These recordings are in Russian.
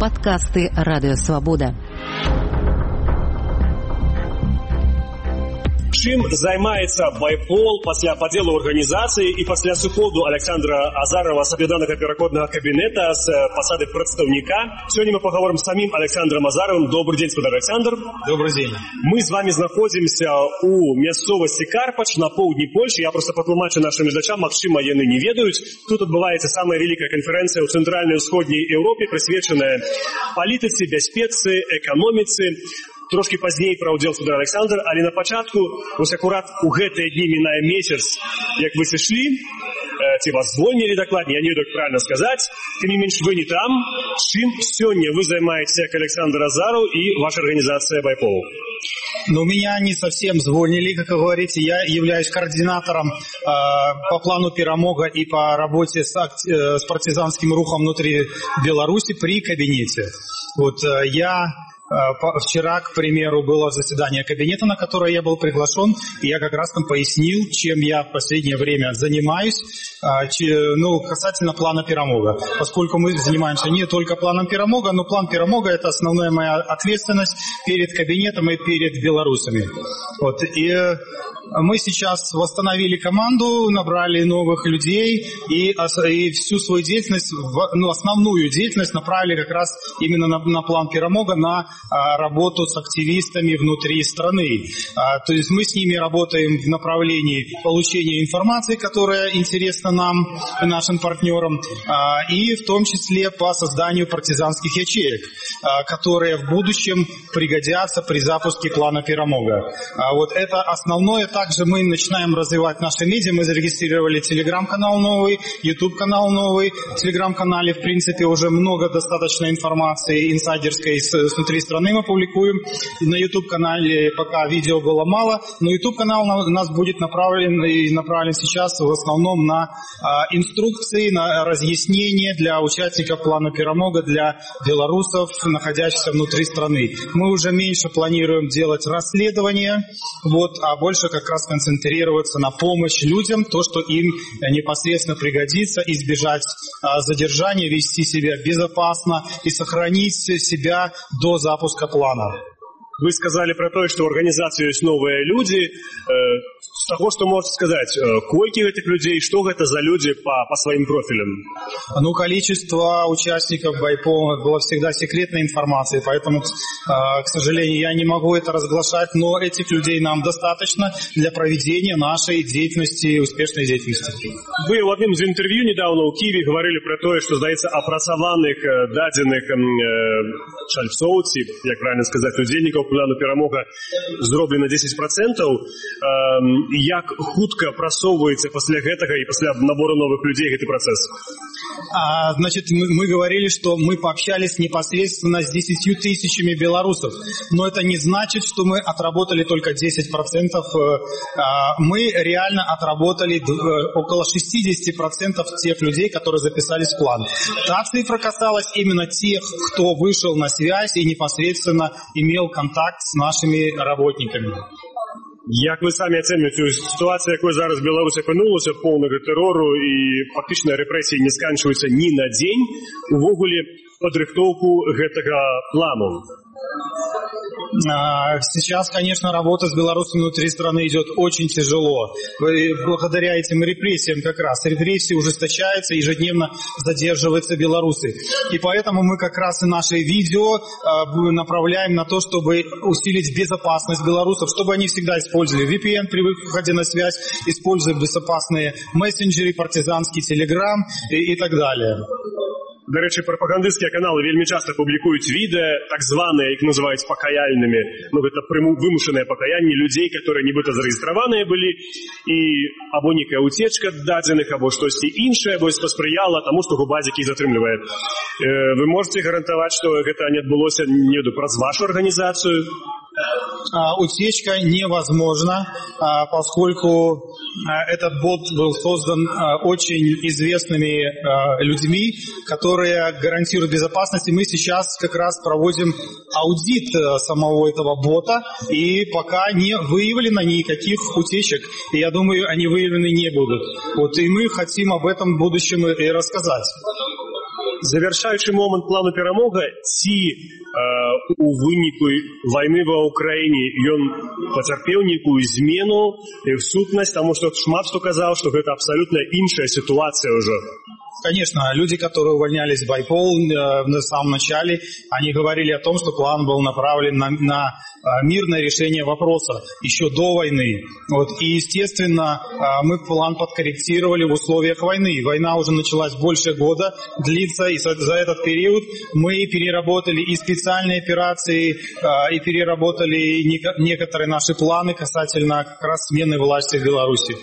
Падкасты Радыё Свабода. Чым займаецца байпол пасля падзелу арганізацыі і пасля сыходу Александра Азарова з аб'яднанага пераходнага кабінета з пасады прадстаўніка. Сёння мы паговорым з самім Александром Азаровым. Добрый день, спадар Александр. Добрый день. Мы з вами знаходзімся у мясцовасці Карпач на поўдні Польши. Я просто патлумачу нашим гледачам, магчыма, яны не ведаюць. Тут адбываецца самая вялікая канферэнцыя ў цэнтральнай і ўсходняй Еўропе, прысвечаная палітыцы, бяспецы, эканоміцы. Трошки пазней пра ўдзел спадар Александр, але на пачатку, вось акурат у гэтыя дні мінае месяц, як вы сышлі, ці вас звольнілі дакладней, я не ведаю, як правильно сказаць, тым не менш вы не там. Чым сёння вы займаецеся, як Александр Азаров и ваша организация байпол? Но меня не совсем звольнили, как вы говорите. Я являюсь координатором по плану «Перамога» и по работе с партизанским рухом внутри Беларуси при кабинете. Вот вчера, к примеру, было заседание кабинета, на которое я был приглашен, и я как раз там пояснил, чем я в последнее время занимаюсь, касательно плана «Перамога». Поскольку мы занимаемся не только планом «Перамога», но план «Перамога» — это основная моя ответственность перед кабинетом и перед белорусами. И мы сейчас восстановили команду, набрали новых людей и всю свою деятельность, основную деятельность направили как раз именно на план «Перамога», на работу с активистами внутри страны. То есть мы с ними работаем в направлении получения информации, которая интересна нам и нашим партнерам, и в том числе по созданию партизанских ячеек, которые в будущем пригодятся при запуске плана «Перамога». Это основное. Также мы начинаем развивать наши медиа. Мы зарегистрировали телеграм-канал новый, YouTube-канал новый. В телеграм-канале, в принципе, уже много достаточно информации инсайдерской внутри страны мы публикуем. На YouTube-канале пока видео было мало, но YouTube-канал у нас будет направлен сейчас в основном на инструкции, на разъяснения для участников плана «Перамога», для белорусов, находящихся внутри страны. Мы уже меньше планируем делать расследования, а больше как раз концентрироваться на помощь людям, то, что им непосредственно пригодится, избежать задержания, вести себя безопасно и сохранить себя до запуска плана. Вы сказали про то, что в организации есть новые люди. С того, что можете сказать, сколько этих людей, что это за люди по своим профилям? Количество участников байпола было всегда секретной информацией, поэтому, к сожалению, я не могу это разглашать, но этих людей нам достаточно для проведения нашей деятельности, успешной деятельности. Вы в одном из интервью недавно у Киеве говорили про то, что, здається, опрацаваних дадзених шальцовців, як правильно сказать, удзельников плану «Перамога» зроблена 10%. Як хутка прасоўваецца пасля гэтага и пасля набора новых людей этот процесс? Мы говорили, что мы пообщались непосредственно с 10 тысячами белорусов, но это не значит, что мы отработали только 10%. Мы реально отработали около 60% тех людей, которые записались в план. Та цифра касалась именно тех, кто вышел на связь и непосредственно имел контакт с нашими работниками. Як ви самі оцінюєте ситуацію, якою зараз Білорусь опинилася, повного терору і фактично репресії не сканчуються ні на день, увогуле підрихтовку гэтага плану? Сейчас, конечно, работа с белорусами внутри страны идет очень тяжело. Благодаря этим репрессиям как раз. Репрессии ужесточаются, ежедневно задерживаются белорусы. И поэтому мы как раз и наши видео направляем на то, чтобы усилить безопасность белорусов, чтобы они всегда использовали VPN при выходе на связь, используя безопасные мессенджеры, партизанский Telegram и так далее. До речі, пропагандистські канали вельми часто публікують відео, так звані, їх називають покаяльними, це вимушене покаяння людей, які нібито зареєстровані були, і або нека утечка дадзених, або щось інше, або посприяло тому, що губазик їх затримлює. Ви можете гарантувати, що це не відбулося не праз вашу організацію? Утечка невозможна, поскольку этот бот был создан очень известными людьми, которые гарантируют безопасность. И мы сейчас как раз проводим аудит самого этого бота, и пока не выявлено никаких утечек. И я думаю, они выявлены не будут. И мы хотим об этом в будущем и рассказать. Завяршаючы момант плану перамога, ці у выніку вайны ва Ўкраіне ён пацярпеў нейкую змену і сутнасць, таму што шмат хто казаў, што гэта абсалютна іншая сітуацыя ўжо. Конечно, люди, которые увольнялись в Байпол на самом начале, они говорили о том, что план был направлен на мирное решение вопроса еще до войны. Вот. И, естественно, мы план подкорректировали в условиях войны. Война уже началась больше года, длится, и за этот период мы переработали и специальные операции, и переработали некоторые наши планы касательно как раз смены власти в Беларуси.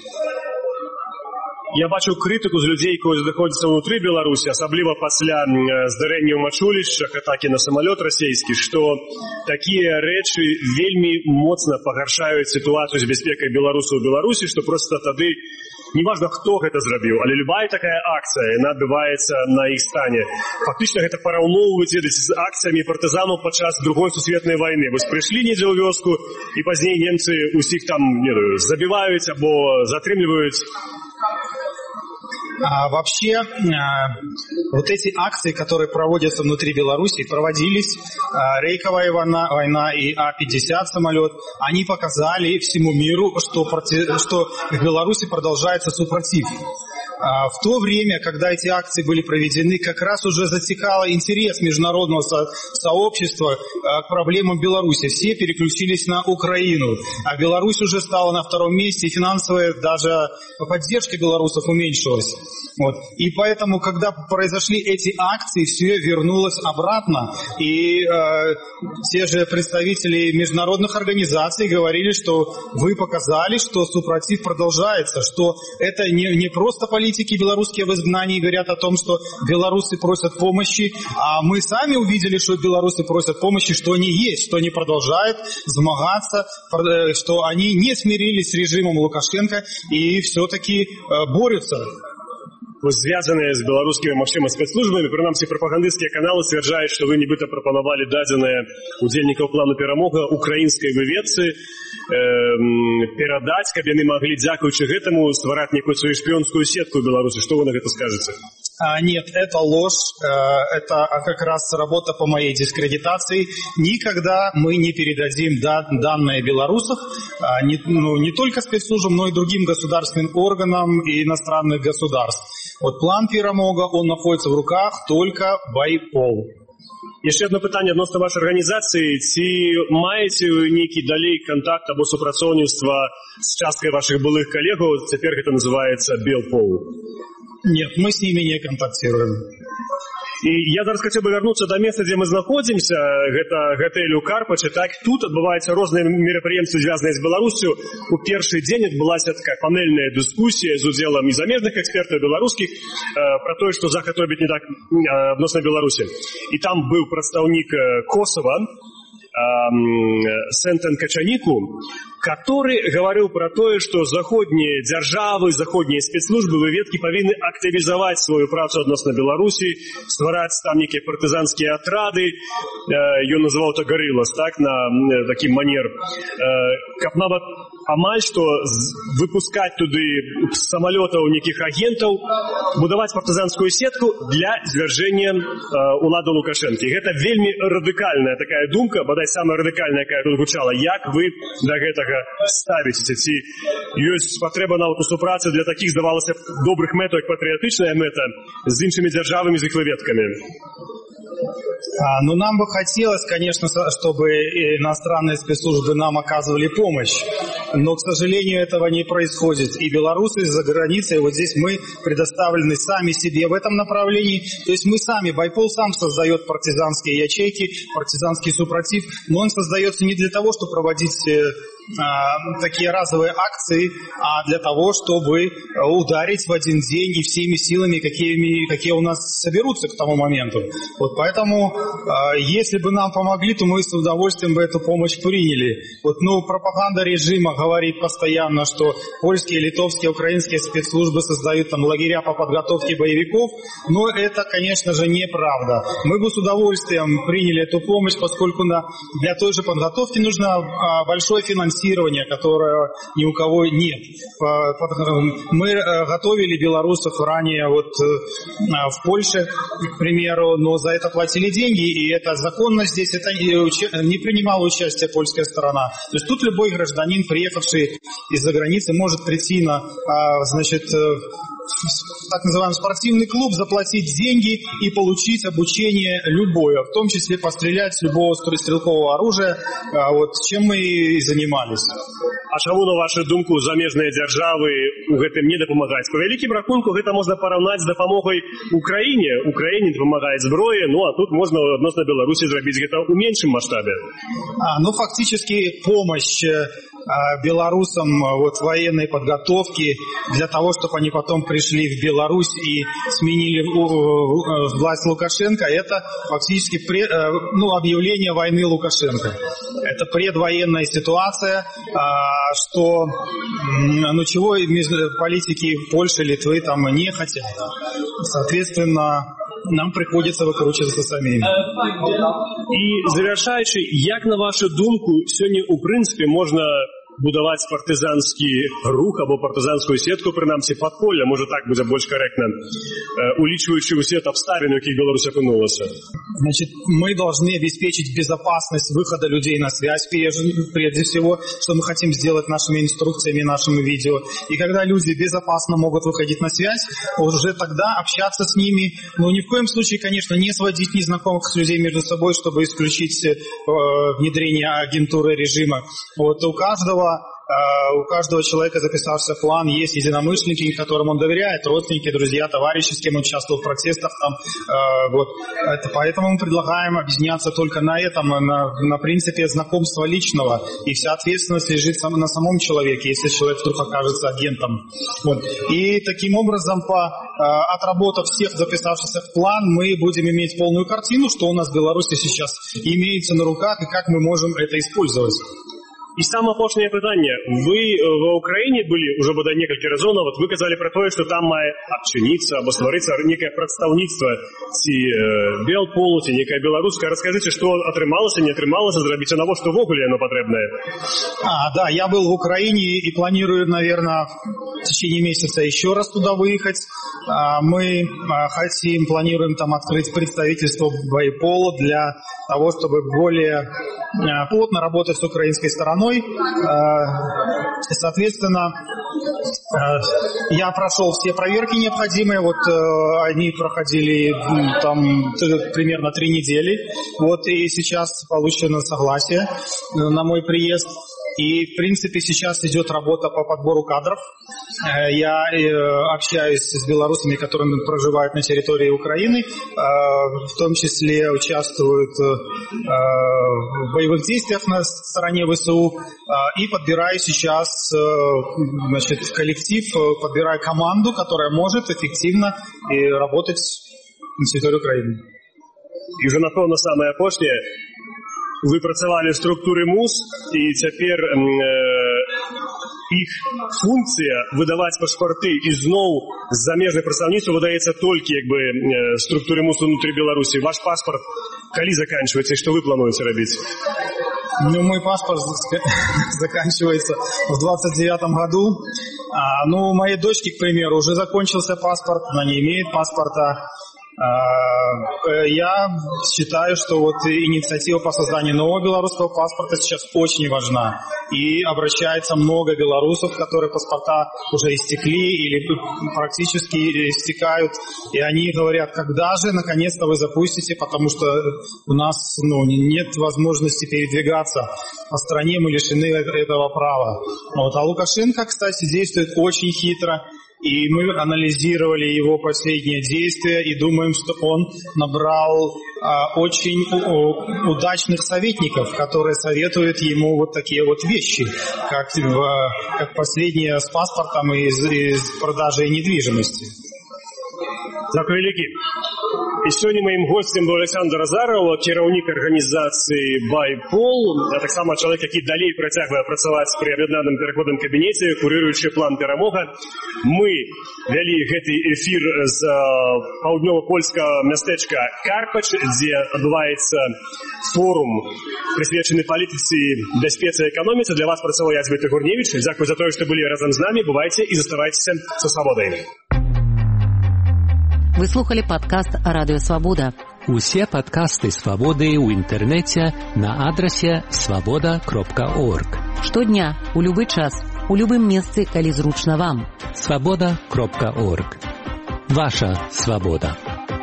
Я бачу крытыку з людзей, кои знаходзяцца ўнутры Беларусі, асабліва пасля здарэння ў мачулішчах, атакі на самалёт расійскі, што такія рэчы вельмі моцна пагаршаюць сітуацыю з бяспекай беларусаў у Беларусі, што проста тады, неважна, хто гэта зрабіў, але любая такая акцыя, яна адбываецца на іх стане. Фактычна гэта параўноўваюць, ведаеце, з акцыямі партызанаў падчас Другой сусветнай вайны. Вось прыйшлі недзе ў вёску, і пазней немцы усіх там, не знаю, забіваюць або затрымліваюць. Вообще, вот эти акции, которые проводятся внутри Беларуси, проводились, Рейковая война и А-50 самолет, они показали всему миру, что в Беларуси продолжается супротив. В то время, когда эти акции были проведены, как раз уже затихал интерес международного сообщества к проблемам Беларуси. Все переключились на Украину, а Беларусь уже стала на втором месте, и финансовая даже поддержка белорусов уменьшилась. Вот. И поэтому, когда произошли эти акции, все вернулось обратно. И те же представители международных организаций говорили, что вы показали, что супротив продолжается, что это не просто политики белорусские в изгнании говорят о том, что белорусы просят помощи, а мы сами увидели, что белорусы просят помощи, что они есть, что они продолжают змагаться, что они не смирились с режимом Лукашенко и все-таки борются. Звязаныя з беларускімі, магчыма, спецслужбамі, прынамсі прапагандысцкія каналы сцвярджаюць, што вы нібыта прапанавалі дадзеныя удзельнікаў плану перамога украінскай выведцы перадаць, каб яны маглі, дзякуючы гэтаму, ствараць некую сваю шпіёнскую сетку ў Беларусі. Што вы на гэта скажаце? Нет, это ложь, это как раз работа по моей дискредитации. Никогда мы не передадим данные белорусов, не только спецслужбам, но и другим государственным органам и иностранных государств. Вот план перамога, он находится в руках только Байпол. Яшчэ одно пытанне адносно вашай арганізацыі. Ці маеце вы нейкі далей кантакт або супрацоўніцтва з часткай вашых былых калегаў, цяпер гэта называецца Белпол? Нет, мы с ними не контактируем. И я зараз хотел бы вернуться до места, где мы находимся, это готель у Карпача. Так, тут отбываются разные мероприятия, связанные с Беларусью. У первый день отбылась такая панельная дискуссия с уделом и замежных экспертов, и белорусских, про то, что Захад робит не так относно Беларуси. И там был представник Косово, Сентен Качанику, который говорил про то, что заходние державы, заходние спецслужбы, выведки повинны активизовать свою працу относно Беларуси, стварать там некие партизанские отрады, ее называл это гориллас, так, на такий манер, как нават амаль что выпускать туда с самолетов неких агентов, будовать партизанскую сетку для свержения улады Лукашенко. И это вельми радикальная такая думка, бодай самая радикальная, якая тут гучала. Як вы до гэтага ставіце? Ці ёсць патрэба нават у супрацы для таких, здавалася, добрых мэтаў, як патрыятычная мэта, з іншымі дзяржавамі, з іх выведкамі? Ну, нам бы хотелось, конечно, чтобы иностранные спецслужбы нам оказывали помощь. Но, к сожалению, этого не происходит. И белорусы за границей, вот здесь мы предоставлены сами себе в этом направлении. То есть мы сами, Байпол сам создает партизанские ячейки, партизанский супротив. Но он создается не для того, чтобы проводить такие разовые акции, а для того, чтобы ударить в один день и всеми силами, какие у нас соберутся к тому моменту. Вот поэтому, если бы нам помогли, то мы с удовольствием бы эту помощь приняли. Вот, пропаганда режима говорит постоянно, что польские, литовские, украинские спецслужбы создают там лагеря по подготовке боевиков, но это, конечно же, неправда. Мы бы с удовольствием приняли эту помощь, поскольку для той же подготовки нужно большое финансирование. финансирования, которого ни у кого нет. Мы готовили белорусов ранее в Польше, к примеру, но за это платили деньги, и это законно здесь, это не принимала участие польская сторона. То есть тут любой гражданин, приехавший из-за границы, может прийти на, так называемый спортивный клуб, заплатить деньги и получить обучение любое, в том числе пострелять с любого стрелкового оружия, чем мы и занимались. А чаму, на вашу думку, замежныя дзяржавы ў гэтым не дапамагаюць? Па вялікім рахунку гэта можна параўнаць з дапамогай Украіне. Украіне дапамагае зброя, а тут можно адносна Беларусі зрабіць гэта ў меншым маштабе. Фактически помощь белорусам в военной подготовке для того, чтобы они потом пришли в Беларусь и сменили власть Лукашенко, это фактически объявление войны Лукашенко. Это предвоенная ситуация, чего политики Польши, Литвы там не хотят. Соответственно, нам приходится выкручиваться самим. І завершаючи, як на вашу думку, сьогодні у принципі можна будаваць партызанскі рух або партызанскую сетку, прынамсі падполля, можа так будзе больш карэктна, улічваючы ўсе абставіны, у якіх Беларусь апынулася? Мы должны обеспечить безопасность выхода людей на связь, прежде всего, что мы хотим сделать нашими инструкциями, нашими видео. И когда люди безопасно могут выходить на связь, уже тогда общаться с ними, ни в коем случае, конечно, не сводить незнакомых людей между собой, чтобы исключить внедрение агентуры режима. У каждого человека, записавшегося в план, есть единомышленники, которым он доверяет, родственники, друзья, товарищи, с кем он участвовал в протестах. Поэтому мы предлагаем объединяться только на этом, на принципе знакомства личного. И вся ответственность лежит на самом человеке, если человек вдруг окажется агентом. И таким образом, отработав всех записавшихся в план, мы будем иметь полную картину, что у нас в Беларуси сейчас имеется на руках и как мы можем это использовать. І саме апошняе пытанне. Вы ва Украіне былі ўжо бодай некалькі разоў, вы казалі пра тое, што там мае адчыніцца або стварыцца некае прадстаўніцтва ці белполу, ці некае беларускае. Раскажыце, што атрымалася, не атрымалася зрабіць, а навошта увогуле яно патрэбнае? Да, я был в Украине и планирую, наверное, в течение месяца еще раз туда выехать. Мы планируем там открыть представительство Байпола для того, чтобы более плотно работать с украинской стороной. Соответственно, я прошел все проверки необходимые. Они проходили там примерно 3 недели. И сейчас получено согласие на мой приезд. И, в принципе, сейчас идет работа по подбору кадров. Я общаюсь с белорусами, которые проживают на территории Украины, в том числе участвуют в боевых действиях на стороне ВСУ, и подбираю сейчас коллектив, подбираю команду, которая может эффективно работать на территории Украины. И уже, напевно, самое апошняе. Вы працавалі в структуры МУС, і цяпер іх функція выдаваць пашпарты ізноў з замежнай прадстаўніцтва выдаецца толькі структуры МУС унутры Беларусі. Ваш паспорт калі заканчивается, и что вы плануете рабіць? Мой паспорт заканчивается в 29-м году. У моей дочки, к примеру, уже закончился паспорт, она не имеет паспорта. Я считаю, что инициатива по созданию нового белорусского паспорта сейчас очень важна. И обращается много белорусов, которые паспорта уже истекли или практически истекают. И они говорят, когда же наконец-то вы запустите, потому что у нас нет возможности передвигаться по стране, мы лишены этого права. А Лукашенко, кстати, действует очень хитро. И мы анализировали его последние действия и думаем, что он набрал очень удачных советников, которые советуют ему такие вещи, как последнее с паспортом из продажи недвижимости. Дякую велике. І сёння моим гостем быў Александр Азараў, кіраўнік арганізацыі «Байпол», а таксама чалавек, які далей працягвае працаваць пры аб'яднаным пераходным кабінеце, курыруючы план «Перамога». Мы вялі гэты эфір з паўднёва-польскага мястэчка Карпач, дзе адбываецца форум, прысвечаны палітыцы, бяспецы і эканоміцы. Для вас працаваў я, Дзмітрый Гурневіч. Дзякуй за тое, што былі разам з намі. Бывайце і заставайцеся са свабодай. Вы слухали падкаст «Радыё Свабода». Усе падкасты «Свабоды» ў інтэрнэце на адрасе свабода.орг. Штодня, у любы час, у любым месцы, калі зручна вам. свабода.орг. Ваша свабода.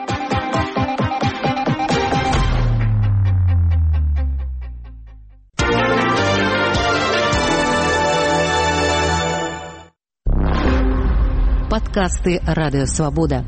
Падкасты «Радыё Свабода».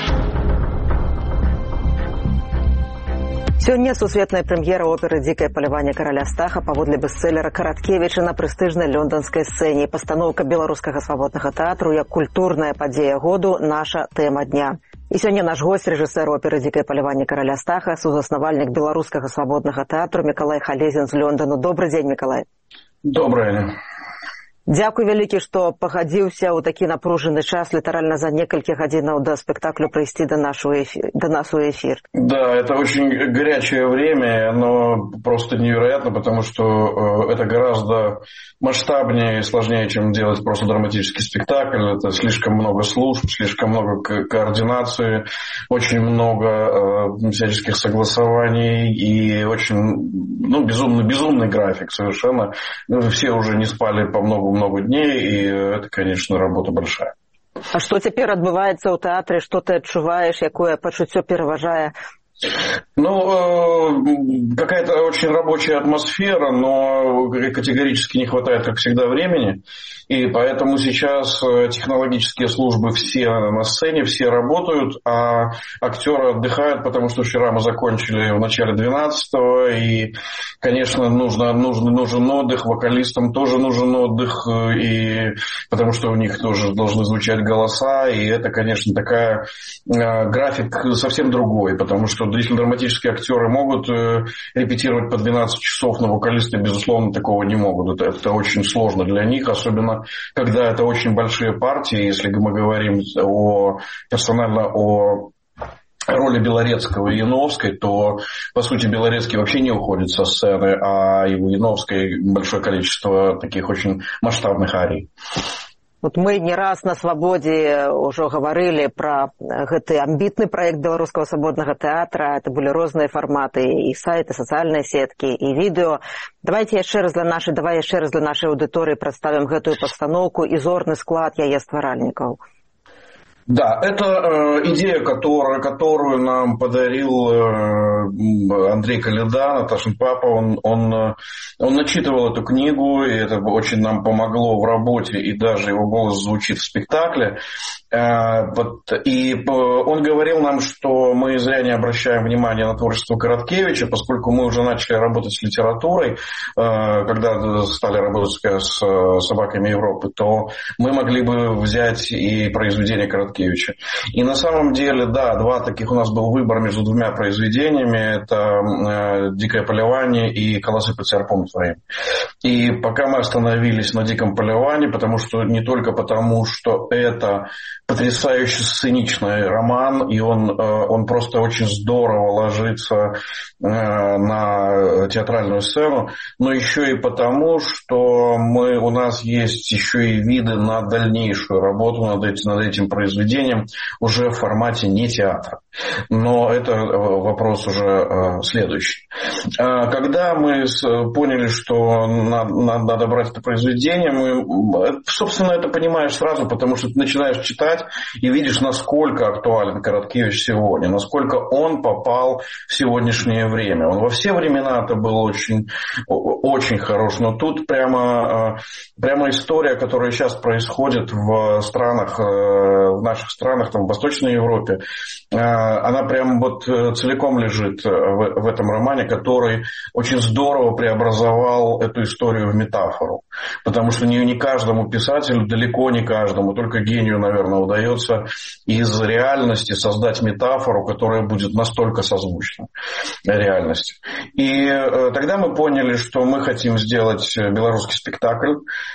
Сёння сусветная прэм'ера оперы «Дзікае паляванне караля Стаха» паводле бестселлера Караткевіча на прэстыжнай лёнданскай сцэне. Пастаноўка беларускага свабоднага тэатру як культурная падзея году – наша тэма дня. І сёння наш гость, рэжысэр оперы «Дзікае паляванне караля Стаха», сузаснавальнік беларускага свабоднага тэатру Мікалай Халезін з Лёндану. Добры дзень, Мікалай. Добрый. Дзякуй вялікі, што пагадзіўся ў такі напружаны час, літаральна за некалькі гадзінаў да спектаклю прыйсці до нас у эфир. Да, это очень горячее время, оно просто невероятно, потому что это гораздо масштабнее и сложнее, чем делать просто драматический спектакль. Это слишком много служб, слишком много координации, очень много всяческих согласований и очень, безумный график совершенно. Все уже не спали по много дней, и это, конечно, работа большая. А што цяпер адбываецца ў тэатры? Што ты адчуваеш? Якое пачуццё пераважае? Какая-то очень рабочая атмосфера, но категорически не хватает, как всегда, времени. И поэтому сейчас технологические службы все на сцене, все работают, а актеры отдыхают, потому что вчера мы закончили в начале 12-го, и, конечно, нужен отдых, вокалистам тоже нужен отдых, и потому что у них тоже должны звучать голоса, и это, конечно, график совсем другой, потому что если драматические актеры могут репетировать по 12 часов, но вокалисты, безусловно, такого не могут. Это очень сложно для них, особенно когда это очень большие партии. Если мы говорим персонально о роли Белорецкого и Яновской, то, по сути, Белорецкий вообще не уходит со сцены, а у Яновской большое количество таких очень масштабных арий. Вот мы не раз на «Свабодзе» ўжо гаварылі пра гэты амбітны праект беларускага свабоднага тэатра. Это былі розныя фарматы, і сайты, сацыяльныя сеткі, і відэо. Давай яшчэ раз для нашай аўдыторыі прадставім гэтую пастаноўку і зорны склад яе стваральнікаў. Да, это идея, которую нам подарил Андрей Коляда, Наташин папа. Он начитывал эту книгу, и это очень нам помогло в работе, и даже его голос звучит в спектакле. И он говорил нам, что мы зря не обращаем внимания на творчество Короткевича, поскольку мы уже начали работать с литературой, когда стали работать с «Собаками Европы», то мы могли бы взять и произведение Короткевича. И на самом деле, да, два таких у нас был выбор между двумя произведениями. Это «Дикое полевание» и «Колосы под серпом твоим». И пока мы остановились на «Диком полевании», не только потому, что это потрясающе сценичный роман, и он просто очень здорово ложится на театральную сцену, но еще и потому, что у нас есть еще и виды на дальнейшую работу над этим произведением уже в формате не театра. Но это вопрос уже следующий. Когда мы поняли, что надо брать это произведение, мы, собственно, это понимаешь сразу, потому что ты начинаешь читать и видишь, насколько актуален Короткевич сегодня, насколько он попал в сегодняшнее время. Он во все времена это был очень, очень хорош, но тут прямо история, которая сейчас происходит в наших странах, там, в Восточной Европе, она прям вот целиком лежит в этом романе, который очень здорово преобразовал эту историю в метафору. Потому что не каждому писателю, далеко не каждому, только гению, наверное, удается из реальности создать метафору, которая будет настолько созвучна реальности. И тогда мы поняли, что мы хотим сделать белорусский спектакль.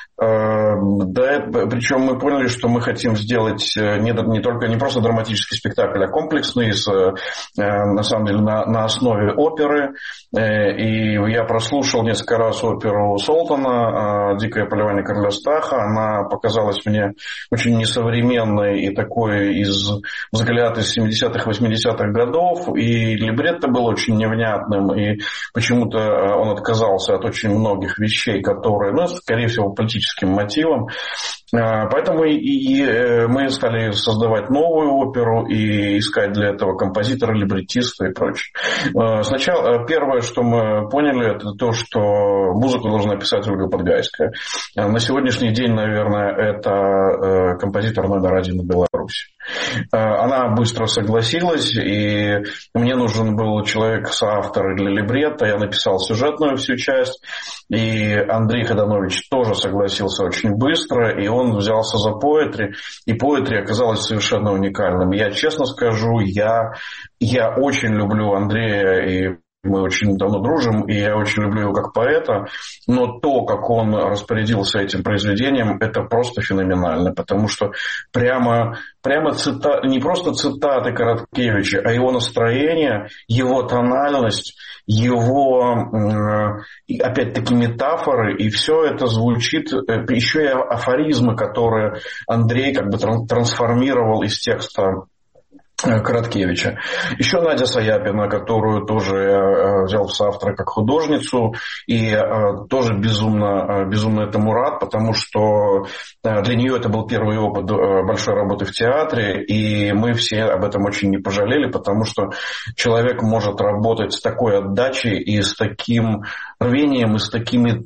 Да, причем мы поняли, что мы хотим сделать не просто драматический спектакль, а комплексный, на самом деле на основе оперы. И я прослушал несколько раз оперу Солтона «Дикое полевание короля Стаха». Она показалась мне очень несовременной и такой взгляд из 70-х, 80-х годов. И либретто был очень невнятным, и почему-то он отказался от очень многих вещей, которые, скорее всего, политическим мотивам. Поэтому мы стали создавать новую оперу и искать для этого композитора, либреттиста и прочее. Сначала первое, что мы поняли, это то, что музыку должна писать Ольга Подгайская. На сегодняшний день, наверное, это композитор номер 1 в Беларуси. Она быстро согласилась, и мне нужен был человек-соавтор для либретто. Я написал сюжетную всю часть, и Андрей Ходанович тоже согласился очень быстро, и он взялся за поэтри, и поэтри оказалось совершенно уникальным. Я честно скажу, я очень люблю Андрея, и мы очень давно дружим, и я очень люблю его как поэта, но то, как он распорядился этим произведением, это просто феноменально, потому что прямо не просто цитаты Короткевича, а его настроение, его тональность, его, опять-таки, метафоры, и все это звучит, еще и афоризмы, которые Андрей как бы трансформировал из текста Короткевича. Еще Надя Саяпина, которую тоже я взял в соавторы как художницу, и тоже безумно этому рад, потому что для нее это был первый опыт большой работы в театре, и мы все об этом очень не пожалели, потому что человек может работать с такой отдачей и с таким рвением, и с такими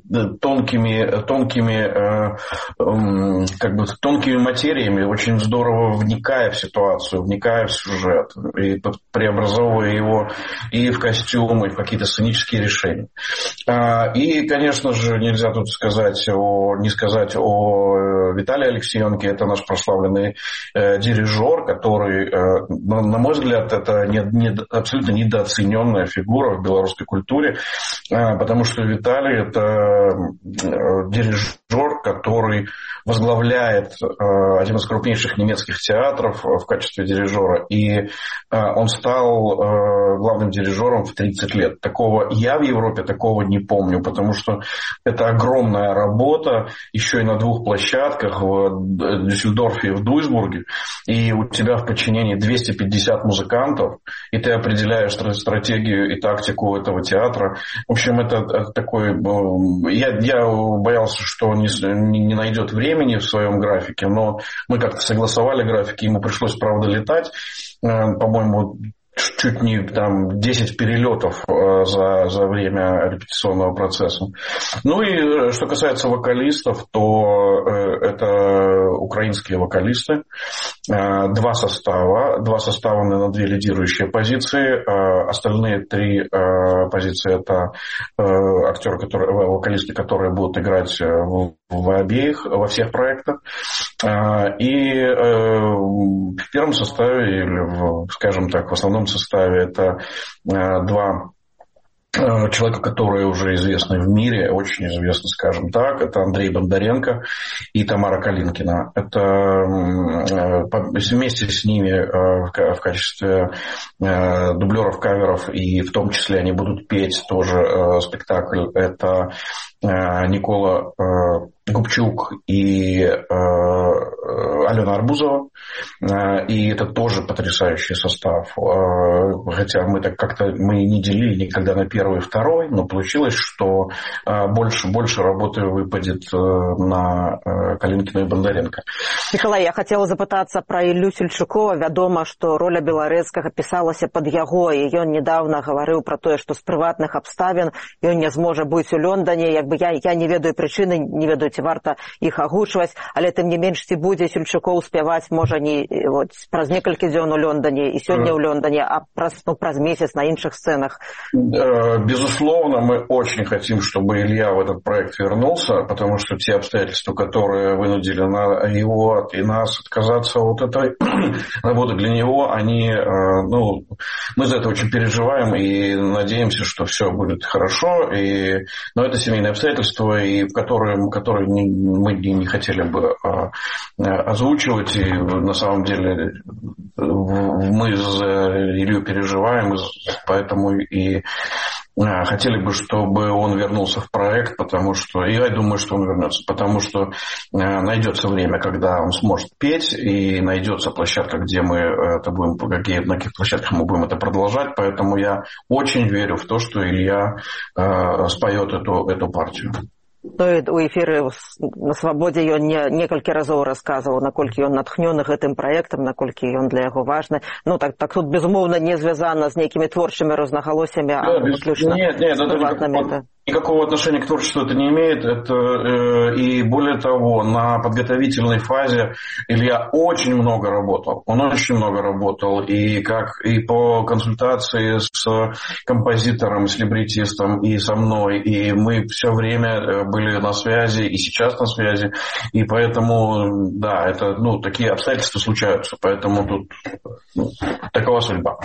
тонкими материями, очень здорово вникая в ситуацию, вникая в сюжет, и преобразовывая его и в костюм, и в какие-то сценические решения. И, конечно же, нельзя тут не сказать о Виталии Алексеенке. Это наш прославленный дирижер, который, на мой взгляд, это абсолютно недооцененная фигура в белорусской культуре, потому что Виталий – это дирижер, который возглавляет один из крупнейших немецких театров в качестве дирижера, и он стал главным дирижером в 30 лет. Я в Европе такого не помню, потому что это огромная работа, еще и на 2 площадках, в Дюссельдорфе и в Дуйсбурге, и у тебя в подчинении 250 музыкантов, и ты определяешь стратегию и тактику этого театра. В общем, это такой... Я боялся, что он не найдет времени в своем графике, но мы как-то согласовали графики, ему пришлось, правда, летать, по-моему, чуть не 10 перелетов за время репетиционного процесса. Ну и что касается вокалистов, то это украинские вокалисты. 2 состава, наверное, 2 лидирующие позиции. Остальные 3 позиции – это вокалисты, которые будут играть во всех проектах. И в первом составе, или, скажем так, в основном составе это 2 человека, которые уже известны в мире, очень известны, скажем так. Это Андрей Бондаренко и Тамара Калинкина. Это вместе с ними в качестве дублеров, каверов, и в том числе они будут петь тоже спектакль. Это Никола Губчук и Алена Арбузова. И это тоже потрясающий состав. Хотя мы не делили никогда на первый и второй, но получилось, что больше работы выпадет на Калинкіна і Бондаренка. Миколай, я хотела запытаться про Іллю Сельчукова. Вядома, што роля Беларэцкага пісалася пад яго, і ён недавно гаварыў про тое, што з прыватных абставін ён не зможа быць у Лондоне. Як бы я не ведаю прычыны, не ведаю, ці варта іх агучваць, але тым не менш, ці будзе Сельчукоў спяваць, можа, не вот, праз некалькі дзён у Лондоне і сёння ў Лондоне, а праз месяц на іншых сценах? Безусловно, мы очень хотим, чтобы Илья в этот проект вернулся, потому что те обстоятельства, которые вынудили его и нас отказаться от этой работы для него, они, ну, мы за это очень переживаем и надеемся, что все будет хорошо. Но это семейные обстоятельства, и которые мы не хотели бы озвучивать. И на самом деле мы за Илью переживаем, поэтому и хотели бы, чтобы он вернулся в проект, потому что, я думаю, что он вернется, потому что найдется время, когда он сможет петь, и найдется площадка, где мы это будем, на каких площадках мы будем это продолжать, поэтому я очень верю в то, что Илья споет эту партию. Ну, у эфіры на свабодзе ён некалькі разоў расказваў, наколькі ён натхнёны гэтым праектам, наколькі ён для яго важны. Ну, так тут, безумоўна, не звязана з нейкімі творчымі рознагалосямі, а выключна з прыватнымі. Никакого отношения к творчеству это не имеет. И более того, на подготовительной фазе Илья очень много работал. Он очень много работал и по консультации с композитором, с либретистом и со мной. И мы все время были на связи и сейчас на связи. И поэтому, да, это, такие обстоятельства случаются. Поэтому тут такова судьба.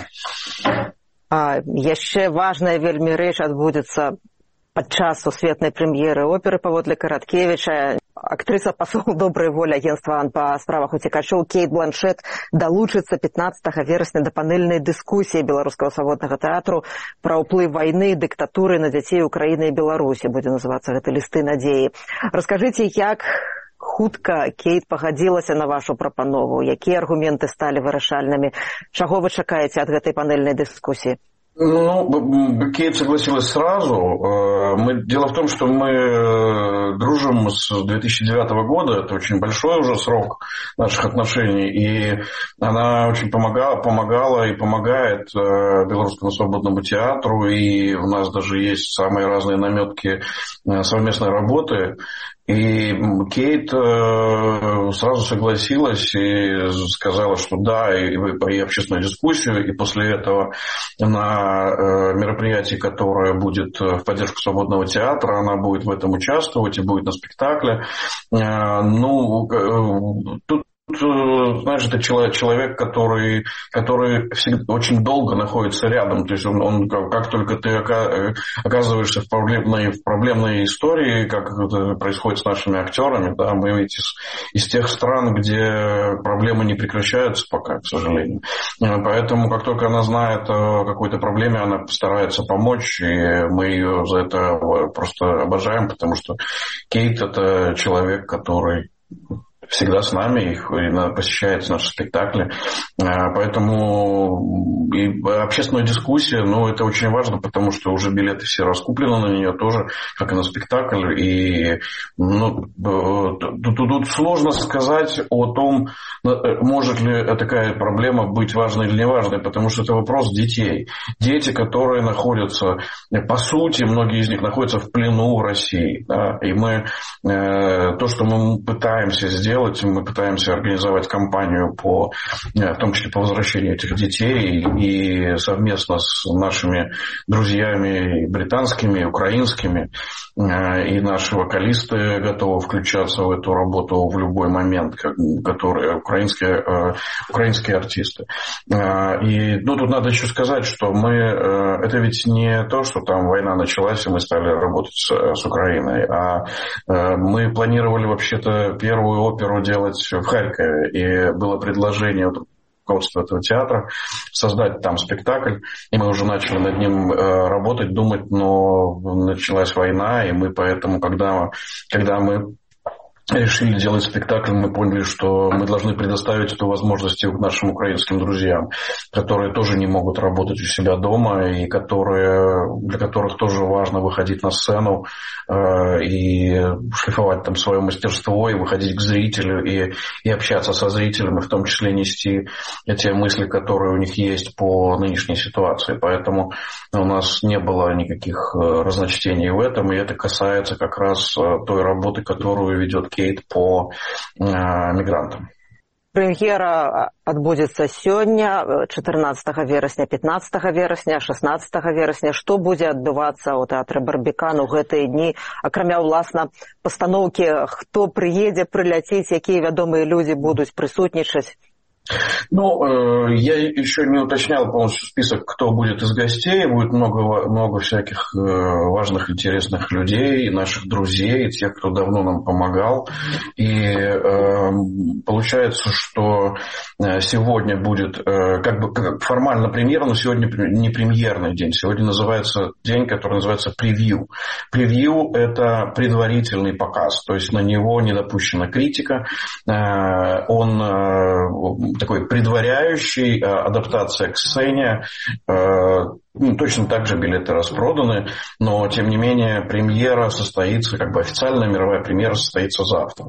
Яшчэ важная вельмі рэч адбудзецца падчас сусветнай прэм'еры оперы паводле Караткевіча. Актрыса пасол добрай волі агентства АН па справах уцекачоў Кейт Бланшет далучыцца 15 верасня да панельнай дыскусіі Беларускага свабоднага тэатру пра ўплыў вайны, дыктатуры на дзяцей Украіны і Беларусі. Будзе называцца гэта «Лісты надзеі». Раскажыце, як хутка Кейт пагадзілася на вашу прапанову, якія аргументы сталі вырашальнымі, чаго вы чакаеце ад гэтай панельнай дыскусіі? Кейт согласилась сразу. Дело в том, что мы дружим с 2009 года. Это очень большой уже срок наших отношений. И она очень помогала и помогает Белорусскому свободному театру. И у нас даже есть самые разные наметки совместной работы. И Кейт сразу согласилась и сказала, что да, и общественную дискуссию, и после этого на мероприятии, которое будет в поддержку свободного театра, она будет в этом участвовать и будет на спектакле. Тут, знаешь, это человек, который всегда очень долго находится рядом. То есть он как только ты оказываешься в проблемной истории, как это происходит с нашими актерами, да, мы ведь из тех стран, где проблемы не прекращаются пока, к сожалению. Поэтому как только она знает о какой-то проблеме, она старается помочь, и мы ее за это просто обожаем, потому что Кейт — это человек, который всегда с нами, их посещает наши спектакли. Поэтому и общественная дискуссия, это очень важно, потому что уже билеты все раскуплены на нее тоже, как и на спектакль. И тут сложно сказать о том, может ли такая проблема быть важной или неважной, потому что это вопрос детей. Дети, которые находятся, по сути, многие из них находятся в плену в России. Да? И то, что мы пытаемся сделать, мы пытаемся организовать кампанию в том числе по возвращению этих детей, и совместно с нашими друзьями британскими, украинскими, и наши вокалисты готовы включаться в эту работу в любой момент, которые украинские артисты. И тут надо еще сказать, что это ведь не то, что там война началась, и мы стали работать с Украиной, а мы планировали вообще-то первую оперу делать в Харькове, и было предложение руководства этого театра создать там спектакль, и мы уже начали над ним работать, думать, но началась война, и мы поэтому, когда мы решили делать спектакль, мы поняли, что мы должны предоставить эту возможность нашим украинским друзьям, которые тоже не могут работать у себя дома и для которых тоже важно выходить на сцену и шлифовать там свое мастерство, и выходить к зрителю, и общаться со зрителями, в том числе нести те мысли, которые у них есть по нынешней ситуации. Поэтому у нас не было никаких разночтений в этом, и это касается как раз той работы, которую ведет Кейт по мигрантам. Прэм'ера адбудзецца сёння, 14 верасня, 15 верасня, 16 верасня. Што будзе адбывацца ў тэатры Барбікан у гэтыя дні? Акрамя, уласна, пастаноўкі, хто прыедзе, прыляціць, якія вядомыя людзі будуць прысутнічаць? Я еще не уточнял полностью список, кто будет из гостей. Будет много всяких важных, интересных людей, наших друзей, тех, кто давно нам помогал. И получается, что сегодня будет как формально премьера, но сегодня не премьерный день. Сегодня называется день, который называется превью. Превью – это предварительный показ, то есть на него не допущена критика. Он такой предваряющий, адаптация к сцене. Точно так же билеты распроданы, но, тем не менее, премьера состоится, официальная мировая премьера состоится завтра.